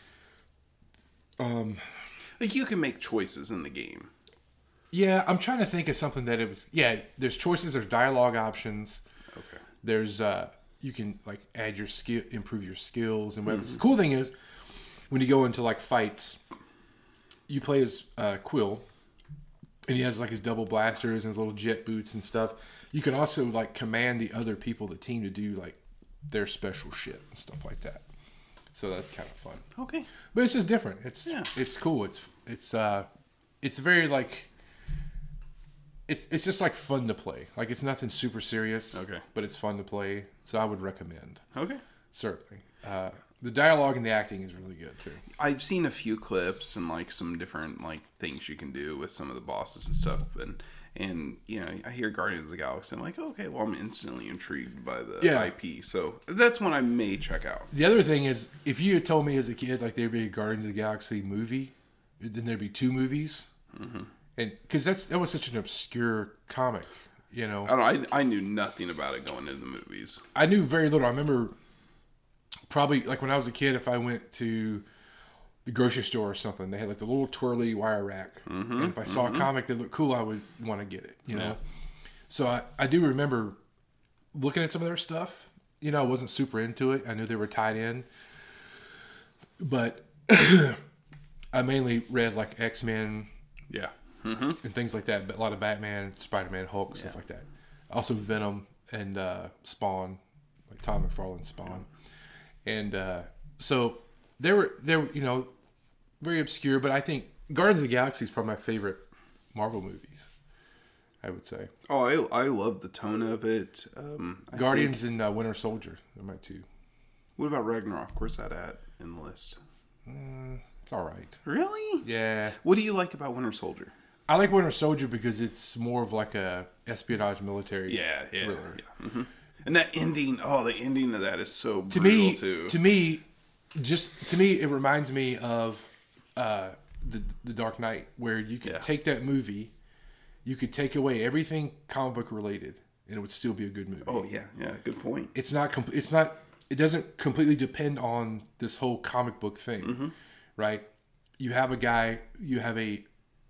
Like you can make choices in the game. Yeah, I'm trying to think of something that it was. Yeah, there's choices. There's dialogue options. Okay. There's you can like add your skill, improve your skills and weapons. The cool thing is when you go into like fights, you play as Quill, and he has like his double blasters and his little jet boots and stuff. You can also like command the other people, the team, to do like their special shit and stuff like that. So that's kind of fun. Okay. But it's just different. It's cool. It's very like. It's just like fun to play. Like it's nothing super serious. Okay. But it's fun to play. So I would recommend. Okay. Certainly. The dialogue and the acting is really good too. I've seen a few clips and like some different like things you can do with some of the bosses and stuff, and I hear Guardians of the Galaxy. I'm like, okay, well, I'm instantly intrigued by the IP, so that's one I may check out. The other thing is, if you had told me as a kid like there'd be a Guardians of the Galaxy movie, then there'd be 2 movies, and because that was such an obscure comic, I knew nothing about it going into the movies. I knew very little. I remember probably like when I was a kid, if I went to the grocery store or something, they had like the little twirly wire rack, and if I saw a comic that looked cool, I would want to get it. know, so I do remember looking at some of their stuff. I wasn't super into it. I knew they were tied in, but I mainly read like X-Men, and things like that. But a lot of Batman, Spider-Man, Hulk, stuff like that. Also Venom and Spawn, like Todd McFarlane's Spawn, and so they were very obscure. But I think Guardians of the Galaxy is probably my favorite Marvel movies. I would say. Oh, I love the tone of it. Guardians and Winter Soldier are my 2. What about Ragnarok? Where's that at in the list? It's all right. Really? Yeah. What do you like about Winter Soldier? I like Winter Soldier because it's more of like a espionage military thriller. Yeah. Mm-hmm. And that ending, the ending of that is so To brutal too. To me, it reminds me of the Dark Knight, where you could take that movie, you could take away everything comic book related, and it would still be a good movie. Oh yeah, good point. It's not. It doesn't completely depend on this whole comic book thing, right? You have a guy. You have a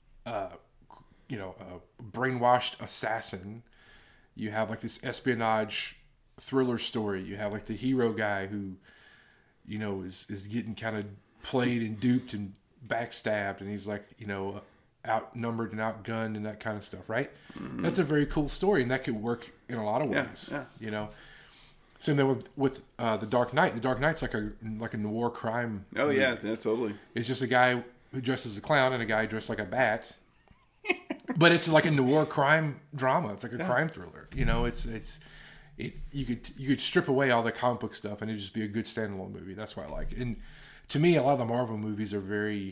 brainwashed assassin. You have like this espionage thriller story. You have like the hero guy who, is getting kind of played and duped and backstabbed, and he's like, outnumbered and outgunned and that kind of stuff, right? That's a very cool story, and that could work in a lot of ways. Yeah. Same thing with the Dark Knight. The Dark Knight's like a noir crime. Oh movie. yeah, totally. It's just a guy who dresses as a clown and a guy dressed like a bat. But it's like a noir crime drama. It's like a crime thriller. You could strip away all the comic book stuff and it'd just be a good standalone movie. That's why I like it. And to me, a lot of the Marvel movies are very,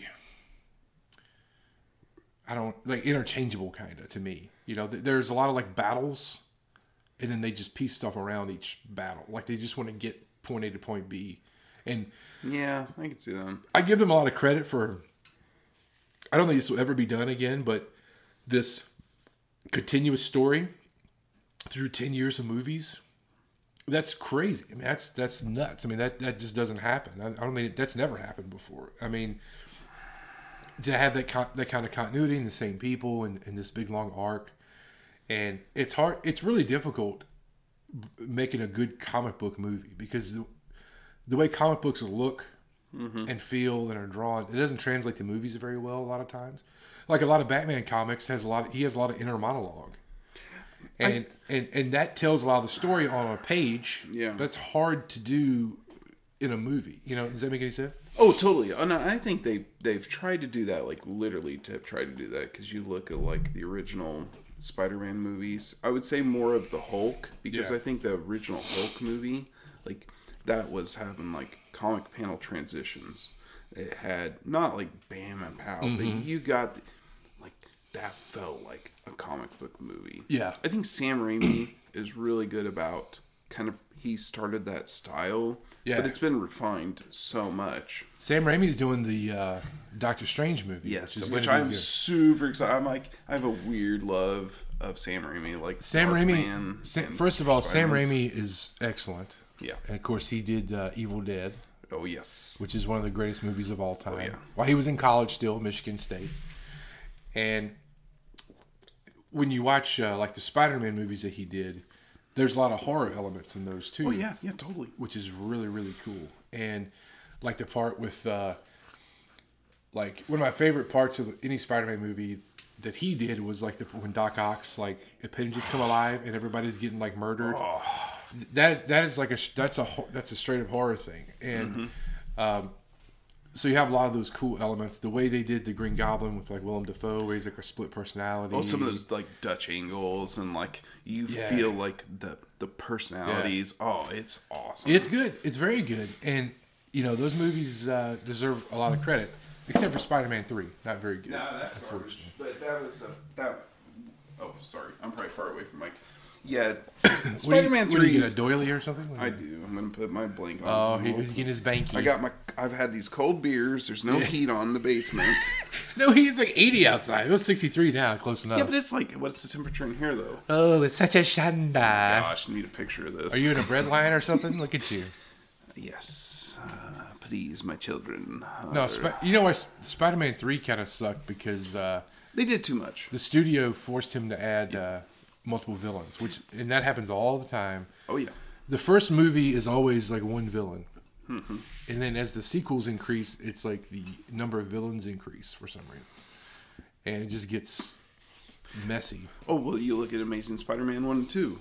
interchangeable kind of to me. There's a lot of like battles, and then they just piece stuff around each battle. Like they just want to get point A to point B. And yeah, I can see that. I give them a lot of credit for, I don't think this will ever be done again, but this continuous story through 10 years of movies That's crazy. I mean, that's nuts. I mean, that just doesn't happen. I don't mean that's never happened before. I mean, to have that kind of continuity and the same people and this big long arc, and it's hard. It's really difficult making a good comic book movie because the way comic books look and feel and are drawn, it doesn't translate to movies very well a lot of times. Like a lot of Batman comics has a lot of inner monologue. And that tells a lot of the story on a page. Yeah. That's hard to do in a movie. You know, does that make any sense? Oh, totally. And I think they've tried to do that, like literally to try to do that, because you look at like the original Spider-Man movies. I would say more of the Hulk, because I think the original Hulk movie, like that was having like comic panel transitions. It had not like bam and pow, but you got like that felt like a comic book movie. Yeah. I think Sam Raimi is really good about kind of, he started that style, but it's been refined so much. Sam Raimi's doing the Doctor Strange movie. Yes, which I'm super excited. I'm like, I have a weird love of Sam Raimi. Like Sam Raimi. First of all, Sam Spider-Man's. Raimi is excellent. Yeah. And of course, he did Evil Dead, Oh yes. which is one of the greatest movies of all time. yeah. While he was in college still, Michigan State. And when you watch like the Spider-Man movies that he did, there's a lot of horror elements in those too. Oh yeah, totally. Which is really, really cool. And like the part with like one of my favorite parts of any Spider-Man movie that he did was like when Doc Ock's like appendages come alive and everybody's getting like murdered. Oh. That is like that's a straight up horror thing. And so you have a lot of those cool elements. The way they did the Green Goblin with like Willem Dafoe, where he's like a split personality. Oh, some of those like Dutch angles and like you feel like the personalities. Yeah. Oh, it's awesome. It's good. It's very good. And you know those movies deserve a lot of credit, except for Spider-Man 3. Not very good. No, that's garbage. But that was that. Oh, sorry. I'm probably far away from Mike. Yeah, Spider-Man 3. What, do you get a doily or something? I do. I'm gonna put my blank on. Oh, he's getting his banky. I've had these cold beers. There's no heat on in the basement. No, he's like 80 outside. It was 63 now, close enough. Yeah, but it's like, what's the temperature in here though? Oh, it's such a shanda. Gosh, I need a picture of this. Are you in a bread line or something? Look at you. Yes, please, my children. No, you know why Spider-Man 3 kind of sucked because they did too much. The studio forced him to add multiple villains, and that happens all the time. Oh yeah. The first movie is always like one villain, and then as the sequels increase, it's like the number of villains increase for some reason, and it just gets messy. Oh well, you look at Amazing Spider-Man 1 and 2.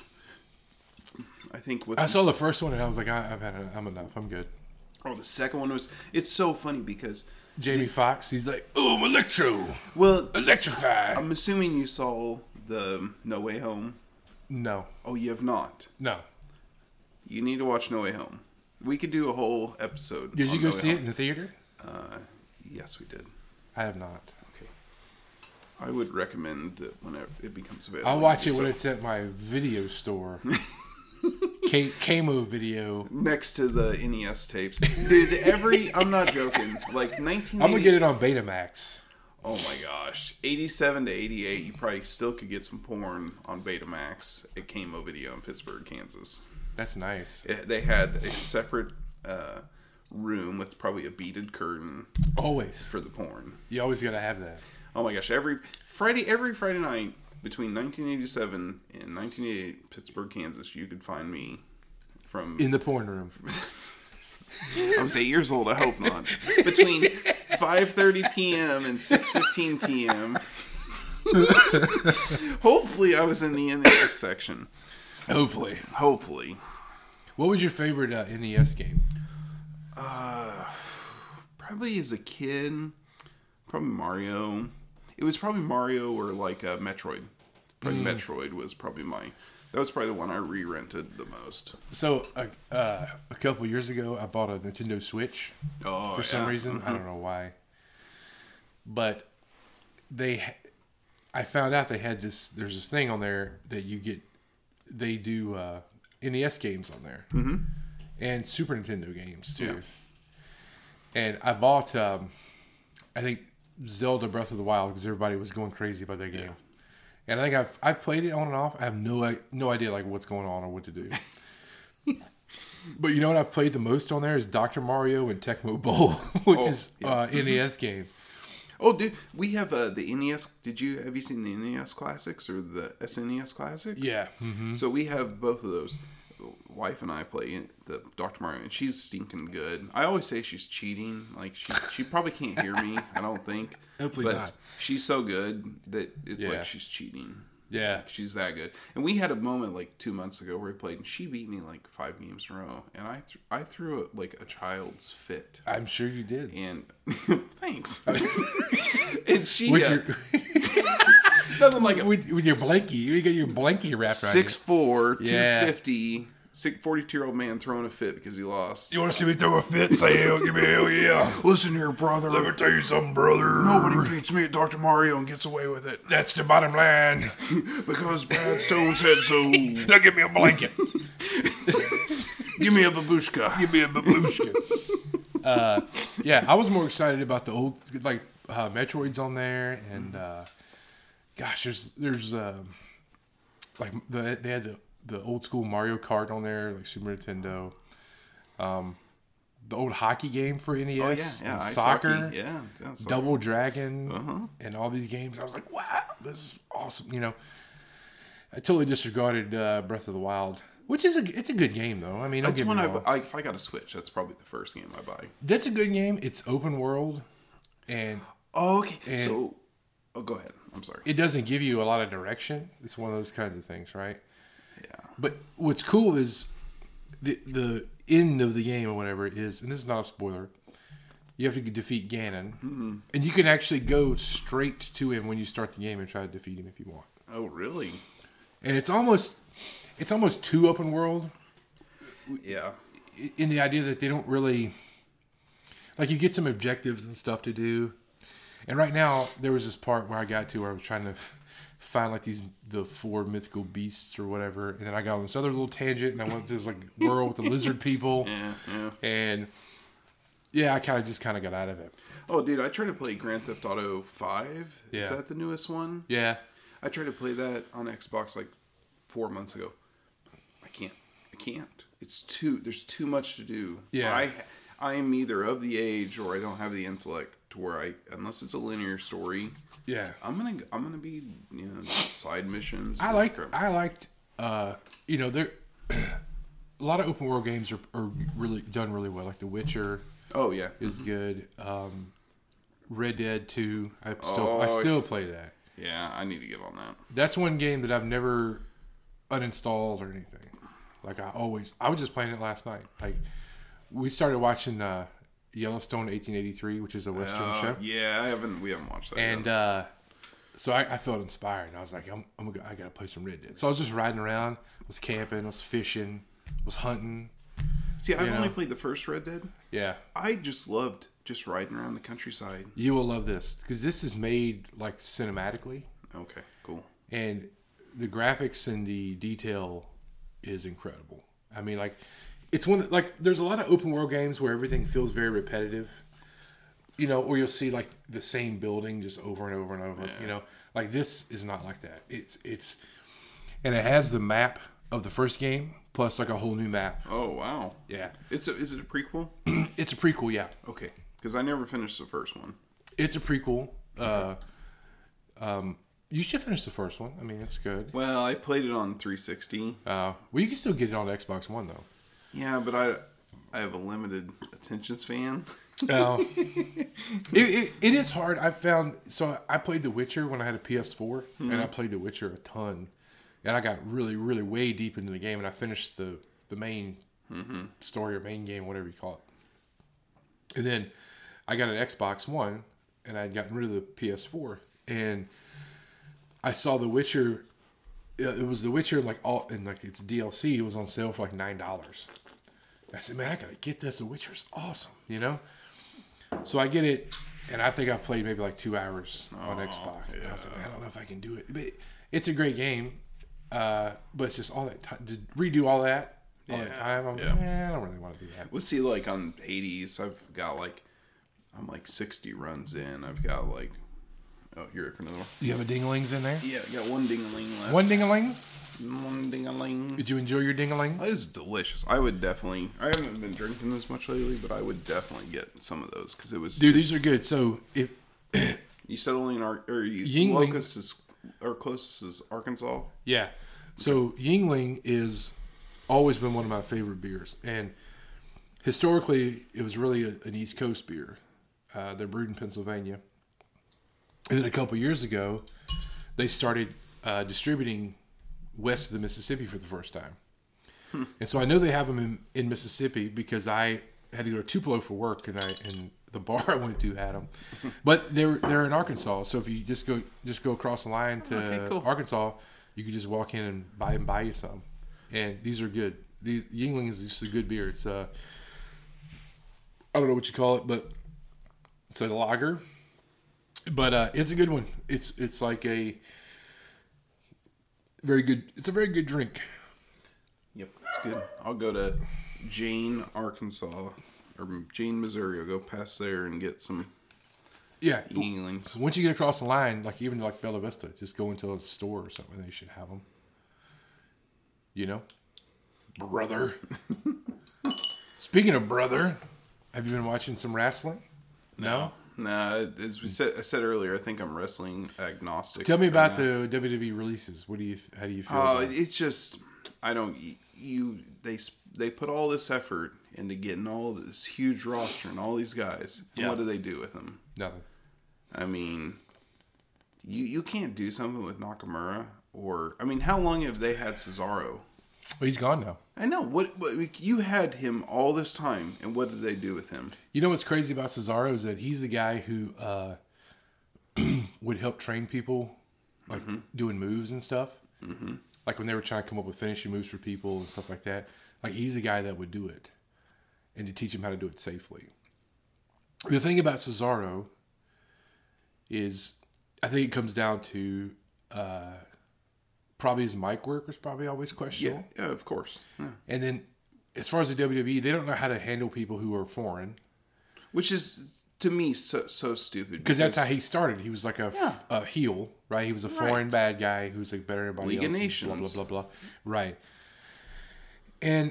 I think I saw the first one and I was like, I'm enough. I'm good. Oh, the second one was. It's so funny because Jamie Foxx, he's like, oh, I'm Electro. Well, electrify. I'm assuming you saw the No Way Home. No. Oh, you have not. No. You need to watch No Way Home. We could do a whole episode. Did you go see it in the theater? Yes, we did. I have not. Okay. I would recommend that whenever it becomes available. I'll watch it when it's at my video store. Camo Video. Next to the NES tapes. Dude, I'm not joking. Like 1980. I'm going to get it on Betamax. Oh my gosh. 87 to 88, you probably still could get some porn on Betamax at Camo Video in Pittsburgh, Kansas. That's nice. They had a separate room with probably a beaded curtain. Always. For the porn. You always got to have that. Oh my gosh. Every Friday night between 1987 and 1988, Pittsburgh, Kansas, you could find me from... In the porn room. I was 8 years old. I hope not. Between 5:30 p.m. and 6:15 p.m. Hopefully, I was in the NES section. Hopefully. What was your favorite NES game? Probably as a kid, probably Mario. It was probably Mario or like Metroid. Probably Metroid was probably that was probably the one I re-rented the most. So, a couple years ago, I bought a Nintendo Switch for some reason. I don't know why. But I found out they had there's this thing on there that they do NES games on there. Mm-hmm. And Super Nintendo games, too. Yeah. And I bought, I think, Zelda Breath of the Wild because everybody was going crazy about that game. Yeah. And I think I've played it on and off. I have no idea like what's going on or what to do. But you know what I've played the most on there is Dr. Mario and Tecmo Bowl, which is NES game. Oh, dude, we have the NES. Have you seen the NES Classics or the SNES Classics? Yeah. Mm-hmm. So we have both of those. Wife and I play the Dr. Mario, and she's stinking good. I always say she's cheating. Like she probably can't hear me. I don't think. Hopefully but not. She's so good that it's like she's cheating. Yeah, like she's that good. And we had a moment like 2 months ago where we played, and she beat me like 5 games in a row, and I threw it like a child's fit. I'm sure you did. And thanks. And she nothing like with your blankie. You get your blankie wrapped around 6'4", 250, 42-year-old man throwing a fit because he lost. You want to see me throw a fit? Say hell, give me hell yeah. Listen here, brother. Let me tell you something, brother. Nobody beats me at Dr. Mario and gets away with it. That's the bottom line. Because Brad Stone said so. Now give me a blanket. Give me a babushka. Give me a babushka. Yeah, I was more excited about the old, like, Metroid's on there, and gosh, there's like they had the old school Mario Kart on there, like Super Nintendo. The old hockey game for NES. Oh yeah, soccer. Hockey. Yeah, Double Dragon, and all these games. I was like, wow, this is awesome. You know, I totally disregarded Breath of the Wild, which is it's a good game though. I mean, that's one if I got a Switch, that's probably the first game I buy. That's a good game. It's open world, and okay. And go ahead. I'm sorry. It doesn't give you a lot of direction. It's one of those kinds of things, right? Yeah. But what's cool is the end of the game or whatever it is, and this is not a spoiler. You have to defeat Ganon, and you can actually go straight to him when you start the game and try to defeat him if you want. Oh, really? And it's almost too open world. Yeah. In the idea that they don't really, like, you get some objectives and stuff to do. And right now there was this part where I got to where I was trying to find like the 4 mythical beasts or whatever, and then I got on this other little tangent, and I went to this like world with the lizard people. Yeah. And I kind of got out of it. Oh, dude, I tried to play Grand Theft Auto 5. Yeah. Is that the newest one? Yeah. I tried to play that on Xbox like 4 months ago. I can't. There's too much to do. Yeah. I am either of the age or I don't have the intellect to where unless it's a linear story. Yeah. I'm gonna be side missions. I liked there a lot of open world games are really done really well. Like The Witcher. Oh yeah. Is good. Red Dead 2. I still play that. Yeah, I need to get on that. That's one game that I've never uninstalled or anything. Like I was just playing it last night. Like we started watching Yellowstone 1883, which is a Western show. Yeah, we haven't watched that. And yet. So I felt inspired. I was like, I gotta play some Red Dead. So I was just riding around, was camping, was fishing, was hunting. See, I've only played the first Red Dead. Yeah. I just loved just riding around the countryside. You will love this because this is made like cinematically. Okay, cool. And the graphics and the detail is incredible. I mean, like, it's one that, like, there's a lot of open world games where everything feels very repetitive, or you'll see like the same building just over and over and over. Yeah. Like this is not like that. And it has the map of the first game plus like a whole new map. Oh wow. Yeah. Is it a prequel? It's a prequel, yeah. Okay, because I never finished the first one. It's a prequel. You should finish the first one. I mean, it's good. Well, I played it on 360. Well, you can still get it on Xbox One though. Yeah, but I have a limited attention span. Oh, it is hard. I found I played The Witcher when I had a PS4, and I played The Witcher a ton, and I got really, really way deep into the game, and I finished the main story or main game, whatever you call it. And then I got an Xbox One, and I'd gotten rid of the PS4, and I saw The Witcher. It was The Witcher like its DLC. It was on sale for like $9. I said, man, I gotta get this. The Witcher's awesome, So I get it, and I think I played maybe like 2 hours on Xbox. Yeah. And I was like, man, I don't know if I can do it. But it's a great game, but it's just all that time to redo all that that time. I'm like, man, I don't really want to do that. We'll see. Like on Hades, I'm like 60 runs in. I've got like. Oh, you're ready for another one? You have a ding-a-lings in there? Yeah, I got one ding-a-ling left. One ding-a-ling? Ding-a-ling. Did you enjoy your ding-a-ling? It was delicious. I would definitely. I haven't been drinking this much lately, but I would definitely get some of those because it was. Dude, these are good. So if you settling in Yuengling, Locust is or closest is Arkansas. Yeah. So Yuengling is always been one of my favorite beers, and historically it was really an East Coast beer. They're brewed in Pennsylvania, and then a couple years ago they started distributing west of the Mississippi for the first time. And so I know they have them in Mississippi because I had to go to Tupelo for work, and the bar I went to had them. But they're in Arkansas, so if you just go across the line to Arkansas, you can just walk in and buy you some. And these are good. These Yuengling is just a good beer. It's I don't know what you call it, but it's a lager. But it's a good one. It's like a very good. It's a very good drink. Yep, it's good. I'll go to Jane, Arkansas, or Jane, Missouri. I'll go past there and get some Yuenglings. Once you get across the line, like even like Bella Vista, just go into a store or something. They should have them. You know, brother. Speaking of brother, have you been watching some wrestling? No. Nah, as I said earlier, I think I'm wrestling agnostic. Tell me about the WWE releases. How do you feel? About it? It's just I don't. They put all this effort into getting all this huge roster and all these guys. And what do they do with them? Nothing. I mean, you can't do something with Nakamura how long have they had Cesaro? Well, he's gone now. I know. What you had him all this time, and what did they do with him? You know what's crazy about Cesaro is that he's the guy who would help train people, like doing moves and stuff. Mm-hmm. Like when they were trying to come up with finishing moves for people and stuff like that. Like he's the guy that would do it, and to teach them how to do it safely. The thing about Cesaro is, I think it comes down to probably his mic work was probably always questionable. Yeah, of course. Yeah. And then, as far as the WWE, they don't know how to handle people who are foreign, which is to me so stupid. Because that's how he started. He was like a heel, right? He was a foreign bad guy who's like better than everybody else. League of Nations, blah blah blah, right? And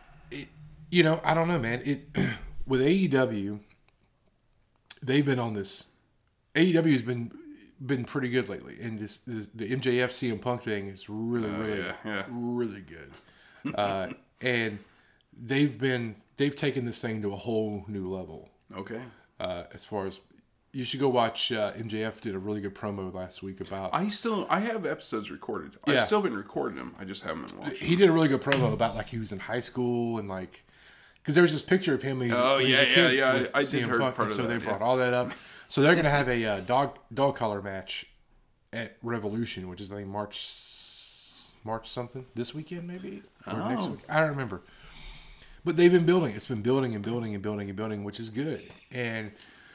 I don't know, man. With AEW, they've been on this. AEW has been pretty good lately, and the MJF CM Punk thing is really really good. And they've taken this thing to a whole new level. Okay. As far as you should go watch, MJF did a really good promo last week about. I have episodes recorded. Yeah. I've still been recording them. I just haven't been watching. He did a really good promo about like he was in high school and like because there was this picture of him. When he was a kid I did hear part of that. So they brought all that up. So they're going to have a dog collar match at Revolution, which is I think March something this weekend maybe or next week. I don't remember. But they've been building. It's been building and building and building and building, which is good. And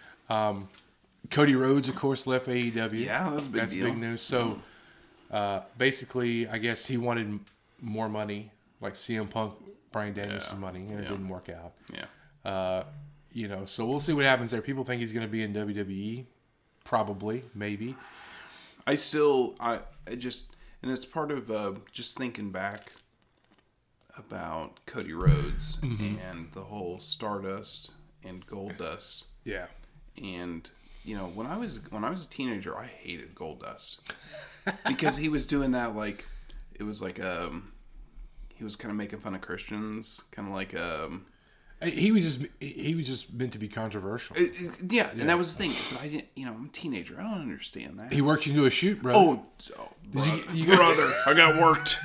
Cody Rhodes, of course, left AEW. Yeah, that's a big deal. Big news. So basically, I guess he wanted more money, like CM Punk, Bryan Danielson money, and it didn't work out. Yeah. So we'll see what happens there. People think he's going to be in WWE. Probably, maybe. I just, and it's part of just thinking back about Cody Rhodes and the whole Stardust and Goldust. Yeah. And when I was a teenager, I hated Goldust because he was doing that like it was like he was kind of making fun of Christians, kind of like he was just meant to be controversial. Yeah, and that was the thing. But I didn't, I'm a teenager. I don't understand that. He worked you into a shoot, bro. Oh brother, I got worked.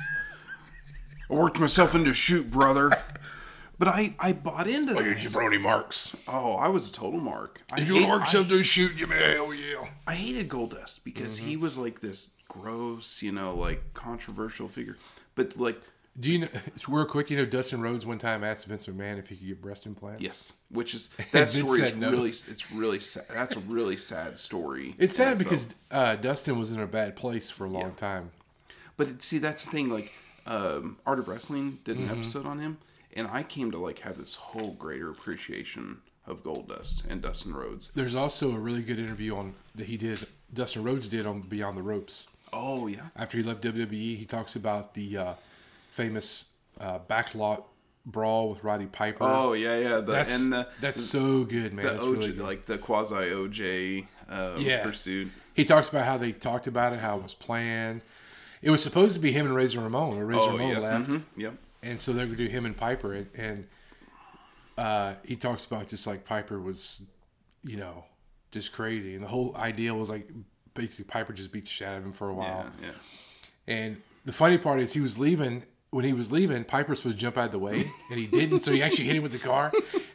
I worked myself into a shoot, brother. But I bought into that. You're jabroni marks. Oh, I was a total mark. If you work yourself into a shoot, you may hell yeah. I hated Goldust because he was like this gross, like controversial figure. But like, do you know? Real quick, Dustin Rhodes one time asked Vince McMahon if he could get breast implants. Yes, which is that story is really it's really sad. That's a really sad story. It's sad because Dustin was in a bad place for a long time. But see, that's the thing. Like, Art of Wrestling did an episode on him, and I came to like have this whole greater appreciation of Goldust and Dustin Rhodes. There's also a really good interview that Dustin Rhodes did on Beyond the Ropes. Oh yeah. After he left WWE, he talks about the famous backlot brawl with Roddy Piper. Oh yeah. That's so good, man. The That's OJ, really good. like the quasi OJ pursuit. He talks about how they talked about it, how it was planned. It was supposed to be him and Razor Ramon. Or Razor Ramon left. Mm-hmm. Yep. And so they would do him and Piper. And he talks about just like Piper was, just crazy. And the whole idea was like basically Piper just beat the shit out of him for a while. Yeah. And the funny part is he was leaving. When he was leaving, Piper was supposed to jump out of the way. And he didn't. So he actually hit him with the car.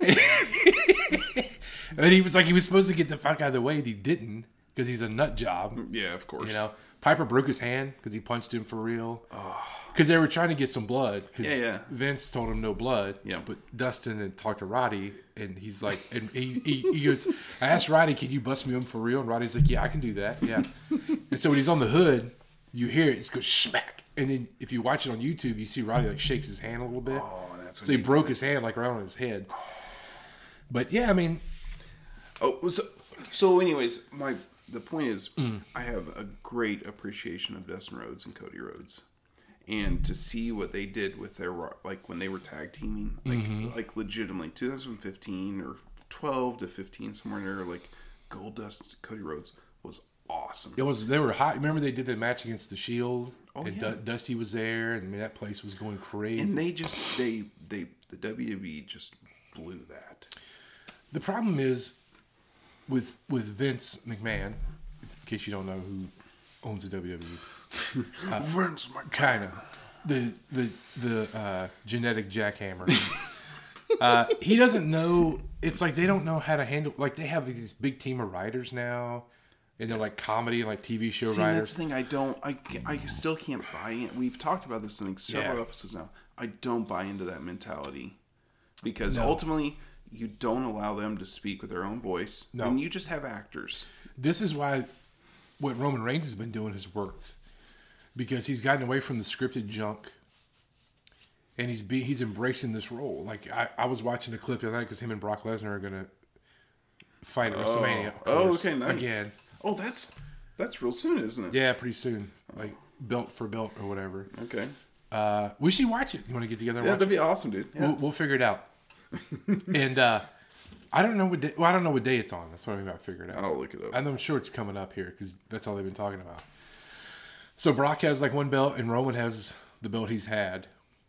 And he was supposed to get the fuck out of the way. And he didn't because he's a nut job. Yeah, of course. Piper broke his hand because he punched him for real. Because they were trying to get some blood. Because Vince told him no blood. Yeah. But Dustin had talked to Roddy, and he's like, and he goes, I asked Roddy, can you bust me up for real? And Roddy's like, yeah, I can do that. Yeah. And so when he's on the hood, you hear it, it goes smack. And then if you watch it on YouTube, you see Roddy like shakes his hand a little bit. Oh, that's so he broke his hand like right on his head. But yeah, I mean. So anyways, the point is, I have a great appreciation of Dustin Rhodes and Cody Rhodes, and to see what they did with their when they were tag teaming, like legitimately 2015 or 12 to 15 somewhere in there, like Goldust Cody Rhodes was awesome. They were hot. Remember they did the match against the Shield, and yeah. Dusty was there, and I mean, that place was going crazy. And they just the WWE just blew that. The problem is with Vince McMahon, in case you don't know who owns the WWE. Vince McMahon. Kind of. The genetic jackhammer. He doesn't know. It's like they don't know how to handle. Like they have this big team of writers now, and they're like comedy and like TV show See, writers. that's the thing. I still can't buy it. We've talked about this in like several episodes now. I don't buy into that mentality because ultimately you don't allow them to speak with their own voice, and you just have actors. This is why what Roman Reigns has been doing has worked, because he's gotten away from the scripted junk, and he's embracing this role. Like I was watching a clip the other night because him and Brock Lesnar are gonna fight at WrestleMania. Okay, nice. Again. Oh, that's real soon, isn't it? Yeah, pretty soon. Like belt for belt or whatever. Okay. We should watch it. You want to get together? And watch that'd be awesome, dude. Yeah. We'll figure it out. And I don't know what day. Well, I don't know what day it's on. That's what I'm about to figure it out. I'll look it up. And I'm sure it's coming up here because that's all they've been talking about. So Brock has like one belt, and Roman has the belt he's had.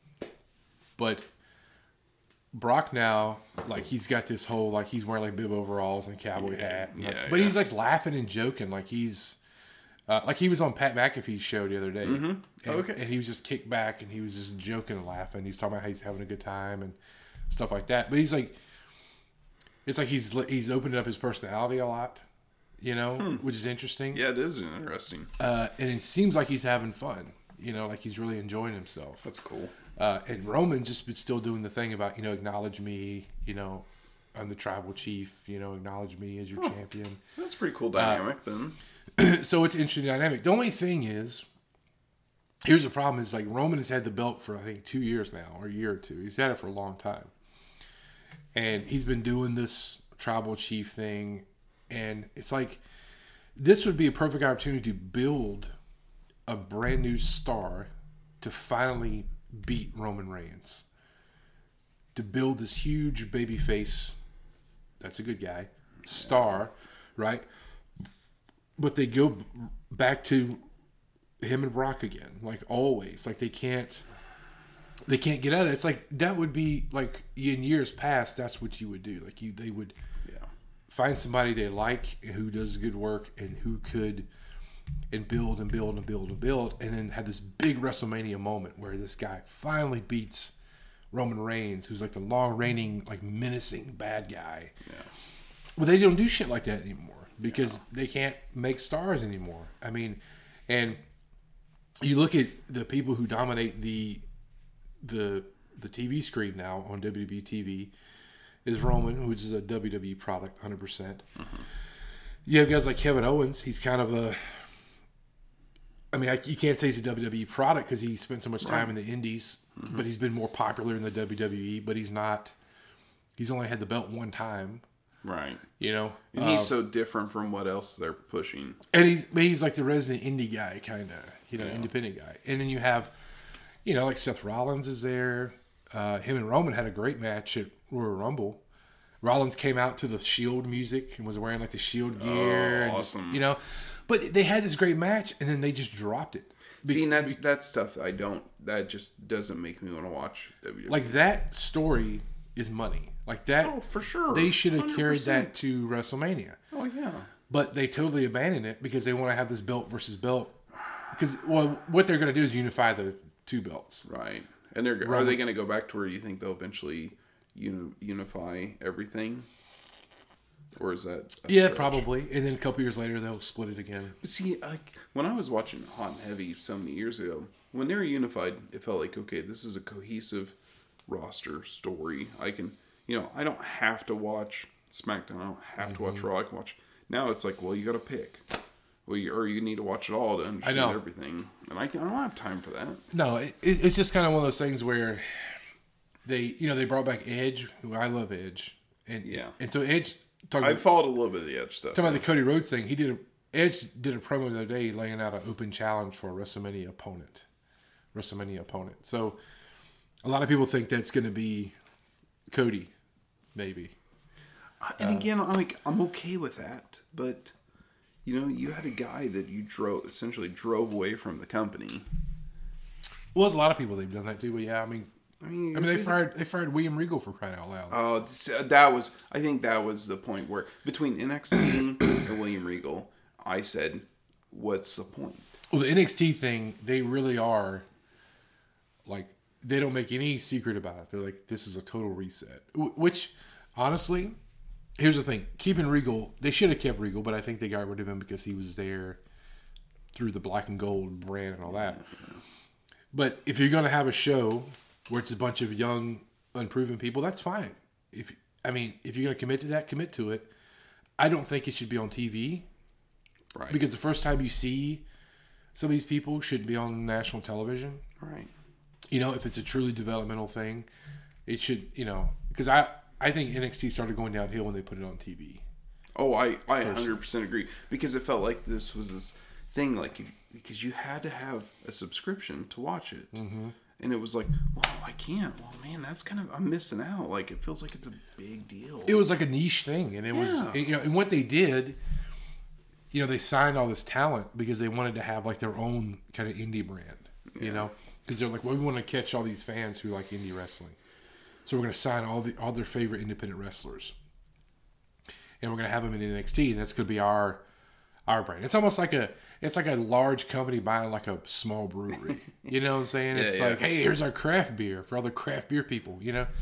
But Brock now, like he's got this whole like he's wearing like bib overalls and a cowboy hat. But he's like laughing and joking, like he's like he was on Pat McAfee's show the other day. Mm-hmm. And he was just kicked back and he was just joking and laughing. He's talking about how he's having a good time and stuff like that. But he's like, it's like he's opened up his personality a lot, which is interesting. Yeah, it is interesting. And it seems like he's having fun, like he's really enjoying himself. That's cool. And Roman's just been still doing the thing about, acknowledge me, I'm the tribal chief, acknowledge me as your champion. That's a pretty cool dynamic then. So it's an interesting dynamic. The only thing is, here's the problem is like Roman has had the belt for I think 2 years now, or a year or two. He's had it for a long time. And he's been doing this tribal chief thing. And it's like, this would be a perfect opportunity to build a brand new star to finally beat Roman Reigns. To build this huge baby face, that's a good guy, star, right? But they go back to him and Brock again, like always. Like they can't get out of it. It's like that would be like in years past. That's what you would do. Like they would find somebody they like who does good work and who could and build and build and build and build, and then have this big WrestleMania moment where this guy finally beats Roman Reigns, who's like the long reigning, like menacing bad guy. Yeah. Well, they don't do shit like that anymore because they can't make stars anymore. I mean, and you look at the people who dominate the TV screen now on WWE TV is Roman, which is a WWE product, 100%. Mm-hmm. You have guys like Kevin Owens. He's kind of a, I mean, you can't say he's a WWE product because he spent so much time in the Indies, mm-hmm. but he's been more popular in the WWE. But he's not. He's only had the belt one time. Right. You know, And he's so different from what else they're pushing. and he's like the resident indie guy, kind of, independent guy. And then you have, like Seth Rollins is there. Him and Roman had a great match at Royal Rumble. Rollins came out to the Shield music and was wearing like the Shield gear. And awesome. Just, but they had this great match and then they just dropped it. See, and that's stuff that just doesn't make me want to watch WWE. Like that story is money. Like that. Oh, for sure. They should have 100%. carried that to WrestleMania. Oh, yeah. But they totally abandoned it because they want to have this belt versus belt. Because, what they're going to do is unify the two belts. Right. And are they going to go back to where you think they'll eventually unify everything? Or is that a stretch? Probably. And then a couple years later, they'll split it again. But see, like, when I was watching Hot and Heavy so many years ago, when they were unified, it felt like, okay, this is a cohesive roster story. I can, I don't have to watch SmackDown. I don't have to watch Raw. I can watch. Now it's like, well, you got to pick. Well, you need to watch it all to understand everything. And I don't have time for that. No, it's just kind of one of those things where they brought back Edge, who I love Edge. And so Edge... I followed a little bit of the Edge stuff. Talking about the Cody Rhodes thing, Edge did a promo the other day laying out an open challenge for a WrestleMania opponent. So a lot of people think that's going to be Cody, maybe. And again, I'm okay with that, but you had a guy that you essentially drove away from the company. Well, there's a lot of people they've done that too, but yeah, I mean, they fired William Regal for crying out loud. Oh, I think that was the point where between NXT and William Regal, I said, what's the point? Well, the NXT thing, they really are, like, they don't make any secret about it. They're like, this is a total reset. Which, honestly, here's the thing. Keeping Regal, they should have kept Regal, but I think they got rid of him because he was there through the Black and Gold brand and all that. But if you're going to have a show where it's a bunch of young, unproven people, that's fine. If you're going to commit to that, commit to it. I don't think it should be on TV. Right. Because the first time you see some of these people should be on national television. Right. If it's a truly developmental thing, it should, because I think NXT started going downhill when they put it on TV. Oh, I 100% agree. Because it felt like this was this thing, like, because you had to have a subscription to watch it. Mm-hmm. And it was like, well, I can't. Well, man, that's I'm missing out. Like, it feels like it's a big deal. It was like a niche thing. And it was, and what they did, they signed all this talent because they wanted to have, like, their own kind of indie brand, Because they're like, well, we want to catch all these fans who like indie wrestling. So we're going to sign all their favorite independent wrestlers. And we're going to have them in NXT, and that's going to be our brand. It's almost like a large company buying like a small brewery. You know what I'm saying? It's like, hey, here's our craft beer for all the craft beer people,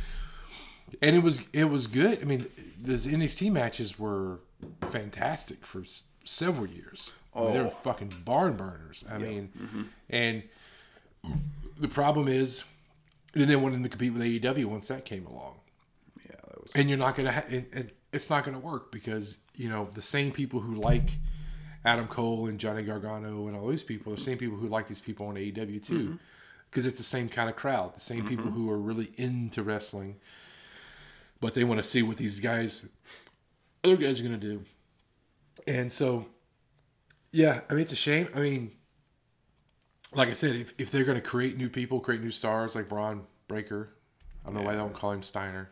And it was good. I mean, those NXT matches were fantastic for several years. They were fucking barn burners. I mean, and the problem is, then they wanted to compete with AEW once that came along. Yeah, that was. And you're not gonna, and it's not gonna work because the same people who like Adam Cole and Johnny Gargano and all those people, the same people who like these people on AEW too, because it's the same kind of crowd, the same people who are really into wrestling, but they want to see what these other guys are gonna do. And so, yeah, I mean, it's a shame. I mean, like I said, if they're going to create new people, create new stars like Braun Breaker, I don't know why they don't call him Steiner.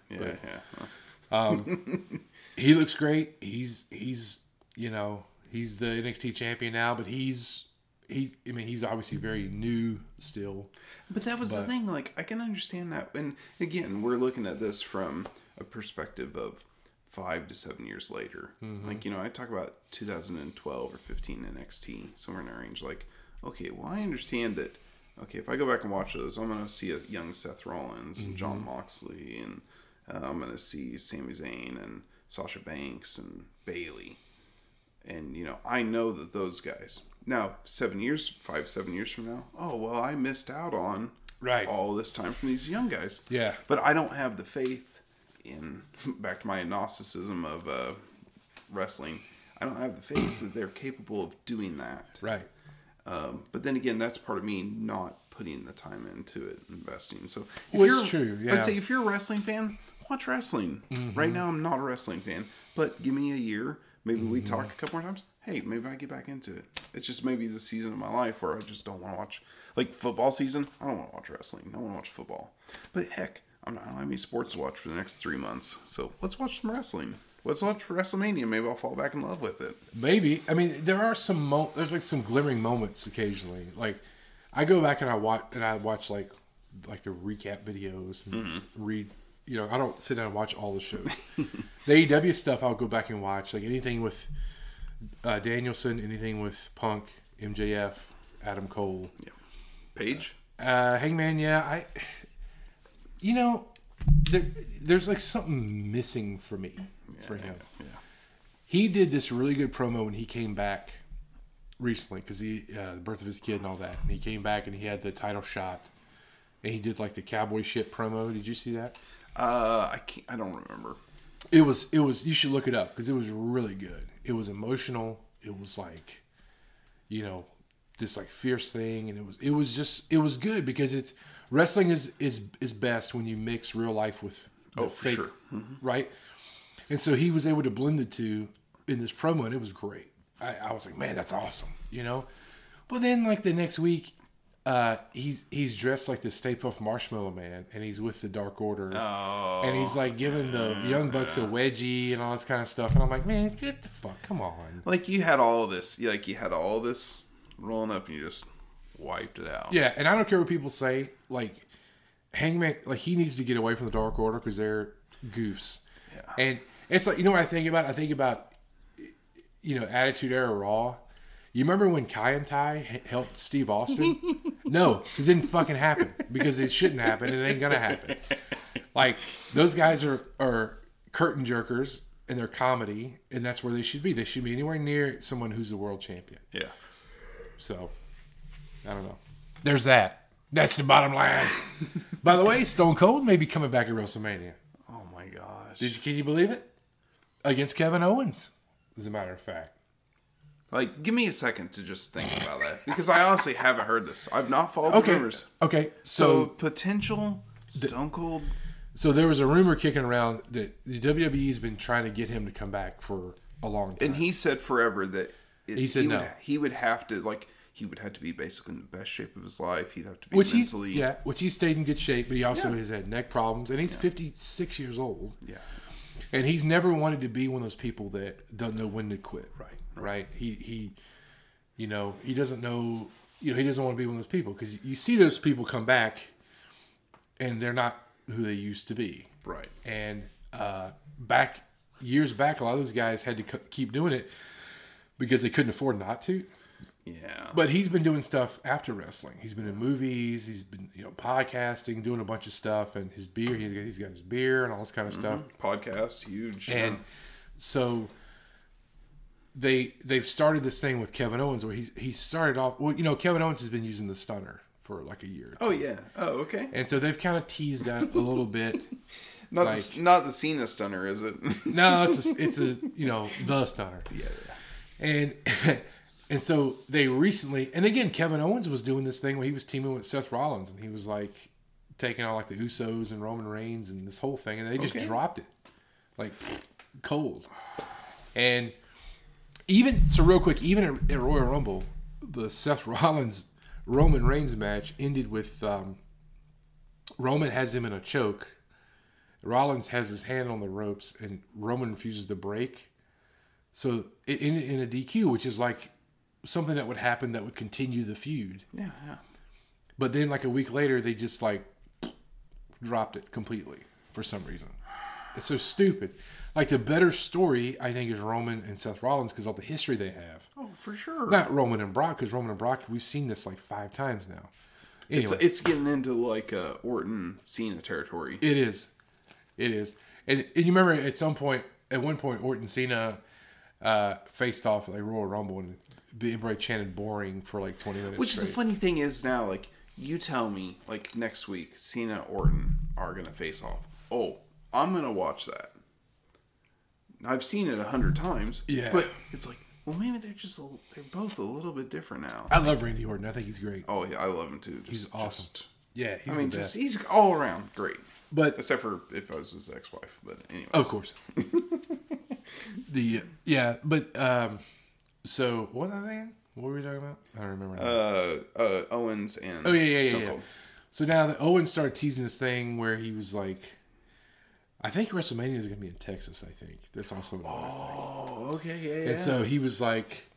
He looks great. He's the NXT champion now, but he's obviously very new still. But that was the thing. Like, I can understand that. And again, we're looking at this from a perspective of 5 to 7 years later. Mm-hmm. Like, I talk about 2012 or 15 NXT, somewhere in that range. Like, okay, well, I understand that. Okay, if I go back and watch those, I'm going to see a young Seth Rollins and Jon Moxley, and I'm going to see Sami Zayn and Sasha Banks and Bayley. And, I know that those guys. Now, 7 years from now, oh, well, I missed out on all this time from these young guys. Yeah. But I don't have the faith in, back to my Gnosticism of wrestling, I don't have the faith that they're capable of doing that. Right. But then again, that's part of me not putting the time into it, investing. So it's true. Yeah. I'd say if you're a wrestling fan, watch wrestling. Mm-hmm. Right now, I'm not a wrestling fan, But give me a year. Maybe we talk a couple more times. Hey, maybe I get back into it. It's just maybe the season of my life where I just don't want to watch. Like football season, I don't want to watch wrestling. I want to watch football. But heck, I don't have any sports to watch for the next 3 months. So let's watch some wrestling. Let's watch WrestleMania. Maybe I'll fall back in love with it. Maybe. I mean, there are there's like some glimmering moments occasionally. Like I go back and I watch like the recap videos and read. You know, I don't sit down and watch all the shows. The AEW stuff I'll go back and watch. Like anything with Danielson, anything with Punk, MJF, Adam Cole. Yeah. Paige? Hangman, yeah. There's like something missing for me for him. Yeah. He did this really good promo when he came back recently because the birth of his kid and all that. And he came back and he had the title shot. And he did like the cowboy shit promo. Did you see that? I don't remember. It was. You should look it up because it was really good. It was emotional. It was like, this like fierce thing, and it was good because it's wrestling is best when you mix real life with the for fake, sure. Mm-hmm. Right? And so he was able to blend the two in this promo, and it was great. I was like, man, that's awesome, But then like the next week. He's dressed like the Stay Puft Marshmallow Man, and he's with the Dark Order, and he's like giving the Young Bucks a wedgie and all this kind of stuff, and I'm like, man, get the fuck, come on. Like you had all this, rolling up, and you just wiped it out. Yeah, and I don't care what people say. Like Hangman, like he needs to get away from the Dark Order because they're goofs. Yeah. And it's like what I think about. I think about Attitude Era Raw. You remember when Kai and Tai helped Steve Austin? No, because it didn't fucking happen. Because it shouldn't happen. And it ain't gonna happen. Like those guys are curtain jerkers in their comedy, and that's where they should be. They should be anywhere near someone who's a world champion. Yeah. So, I don't know. There's that. That's the bottom line. By the way, Stone Cold may be coming back at WrestleMania. Oh my gosh. Can you believe it? Against Kevin Owens, as a matter of fact. Like, give me a second to just think about that. Because I honestly haven't heard this. I've not followed the rumors. Okay. So potential Stone Cold. So there was a rumor kicking around that the WWE's been trying to get him to come back for a long time. And he said forever that he said no. He would have to be basically in the best shape of his life. He'd have to be mentally. Which he stayed in good shape, but he also has had neck problems. And he's 56 years old. Yeah. And he's never wanted to be one of those people that doesn't know when to quit. Right. He doesn't know, he doesn't want to be one of those people because you see those people come back and they're not who they used to be. Right. And years back, a lot of those guys had to keep doing it because they couldn't afford not to. Yeah. But he's been doing stuff after wrestling. He's been in movies. He's been, podcasting, doing a bunch of stuff. And his beer, he's got his beer and all this kind of stuff. Podcast, huge. And so they've started this thing with Kevin Owens where he started off. Well, Kevin Owens has been using the stunner for like a year. Oh yeah. Oh okay. And so they've kind of teased that a little bit. Not the Cena stunner, is it? No, it's the stunner. Yeah. And so they recently, and again, Kevin Owens was doing this thing where he was teaming with Seth Rollins, and he was like taking on like the Usos and Roman Reigns and this whole thing, and they just dropped it like cold. And real quick, even at Royal Rumble, the Seth Rollins Roman Reigns match ended with Roman has him in a choke. Rollins has his hand on the ropes, and Roman refuses to break. So in a DQ, which is like something that would happen that would continue the feud. Yeah. But then like a week later, they just like dropped it completely for some reason. It's so stupid. Like the better story, I think, is Roman and Seth Rollins because of the history they have. Oh, for sure. Not Roman and Brock, because Roman and Brock, we've seen this like 5 times now. Anyway. It's getting into like Orton Cena territory. It is. And you remember at one point, Orton Cena faced off at like Royal Rumble and everybody chanted boring for like 20 minutes Which straight. is the funny thing is now, like, you tell me, like, next week, Cena Orton are going to face off. Oh, I'm going to watch that. I've seen it 100 times. Yeah. But it's like, well, maybe they're both a little bit different now. I love Randy Orton. I think he's great. Oh, yeah, I love him too. He's awesome. Yeah, he's the best. He's all around great. But except for if I was his ex-wife. But anyway. Of course. So what was I saying? What were we talking about? I don't remember. Owens and Yeah. Cold. So now that Owens started teasing this thing where he was like, I think WrestleMania is going to be in Texas. I think that's also another thing. Oh, okay, yeah. And so he was like,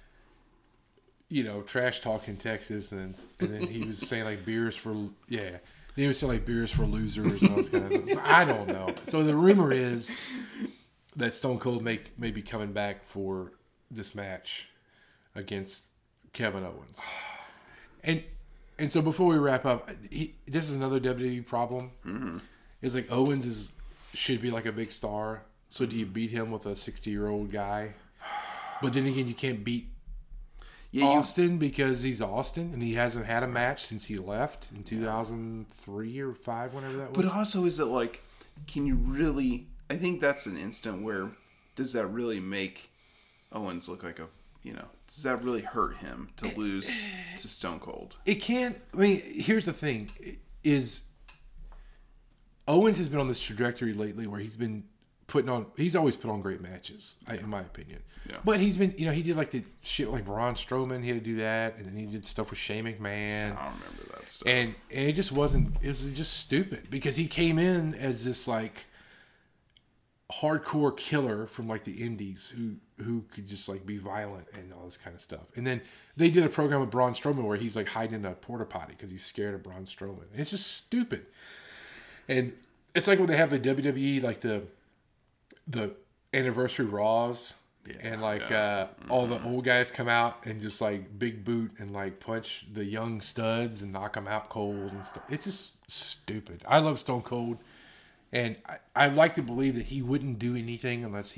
trash talking Texas, and then he was saying like beers for He was saying like beers for losers and all this kind of stuff. So I don't know. So the rumor is that Stone Cold may be coming back for this match against Kevin Owens. And so before we wrap up, this is another WWE problem. Mm-hmm. It's like Owens should be like a big star. So do you beat him with a 60-year-old guy? But then again, you can't beat Austin because he's Austin and he hasn't had a match since he left in 2003 or 5, whenever that was. But also, is it like, can you really? I think that's an instant where does that really make Owens look like does that really hurt him to lose to Stone Cold? It can't. I mean, here's the thing: is Owens has been on this trajectory lately where he's been he's always put on great matches, in my opinion. Yeah. But he's been, he did like the shit like Braun Strowman. He had to do that, and then he did stuff with Shane McMahon. I don't remember that stuff. And it just wasn't. It was just stupid because he came in as this like hardcore killer from like the indies who could just like be violent and all this kind of stuff. And then they did a program with Braun Strowman where he's like hiding in a porta potty because he's scared of Braun Strowman. And it's just stupid. And it's like when they have the WWE like the anniversary Raws and like all the old guys come out and just like big boot and like punch the young studs and knock them out cold and stuff. It's just stupid. I love Stone Cold. And I like to believe that he wouldn't do anything unless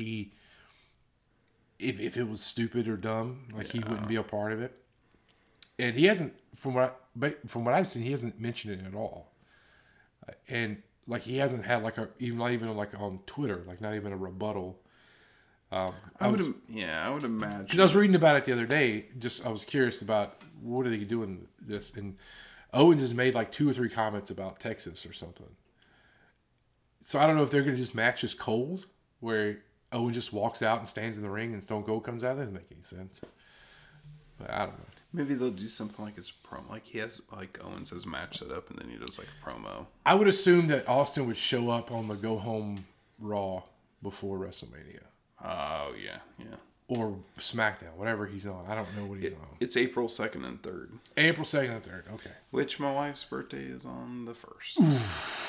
if it was stupid or dumb, he wouldn't be a part of it. And he hasn't, from what I've seen, he hasn't mentioned it at all. And like he hasn't had like not even like on Twitter, like not even a rebuttal. I would imagine because I was reading about it the other day. I was curious about what are they doing this, and Owens has made like 2 or 3 comments about Texas or something. So I don't know if they're going to just match his cold, where Owens just walks out and stands in the ring and Stone Cold comes out. That doesn't make any sense. But I don't know. Maybe they'll do something like his promo. Like he has, like Owens has match set up and then he does like a promo. I would assume that Austin would show up on the Go Home Raw before WrestleMania. Oh, yeah. Or SmackDown, whatever he's on. I don't know what he's on. It's April 2nd and 3rd. April 2nd and 3rd, okay. Which my wife's birthday is on the 1st.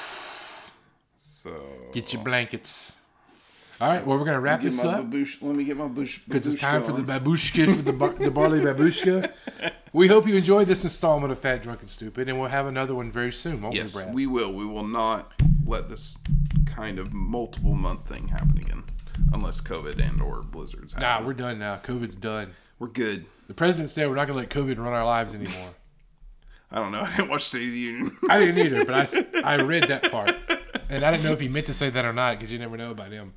So get your blankets. All right, well, we're going to wrap this up. Let me get my babushka. Because it's time for the babushka, for the barley babushka. We hope you enjoyed this installment of Fat, Drunk, and Stupid, and we'll have another one very soon, won't we, Brad? Yes, we will. We will not let this kind of multiple month thing happen again, unless COVID and or blizzards happen. Nah, we're done now. COVID's done. We're good. The president said we're not going to let COVID run our lives anymore. I don't know. I didn't watch State of the Union. I didn't either, but I read that part. And I didn't know if he meant to say that or not, because you never know about him.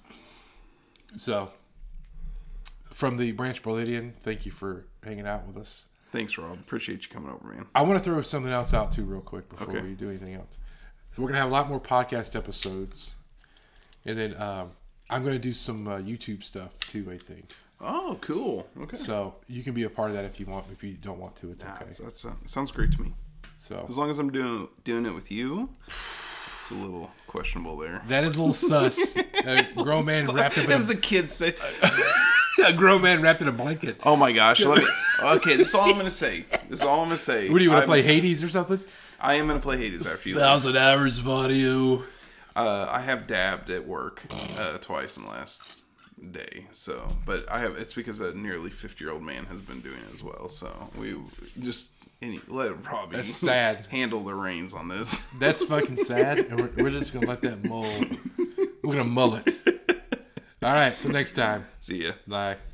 So, from the Branch Berlidian, thank you for hanging out with us. Thanks, Rob. Appreciate you coming over, man. I want to throw something else out, too, real quick, before we do anything else. So, we're going to have a lot more podcast episodes. And then I'm going to do some YouTube stuff, too, I think. Oh, cool. Okay. So, you can be a part of that if you want. If you don't want to, it's okay. That sounds great to me. So, as long as I'm doing it with you... It's a little questionable there. That is a little sus. A grown man wrapped up in as the kids say. A grown man wrapped in a blanket. Oh my gosh. Okay, this is all I'm going to say. What do you want to play, Hades or something? I am going to play Hades after you. 1,000 hours of audio. I have dabbed at work twice in the last day. So, but it's because a nearly 50-year-old man has been doing it as well. So we just... let Robbie handle the reins on this. That's fucking sad. And we're just going to let that mull. We're going to mull it. All right. Till next time. See ya. Bye.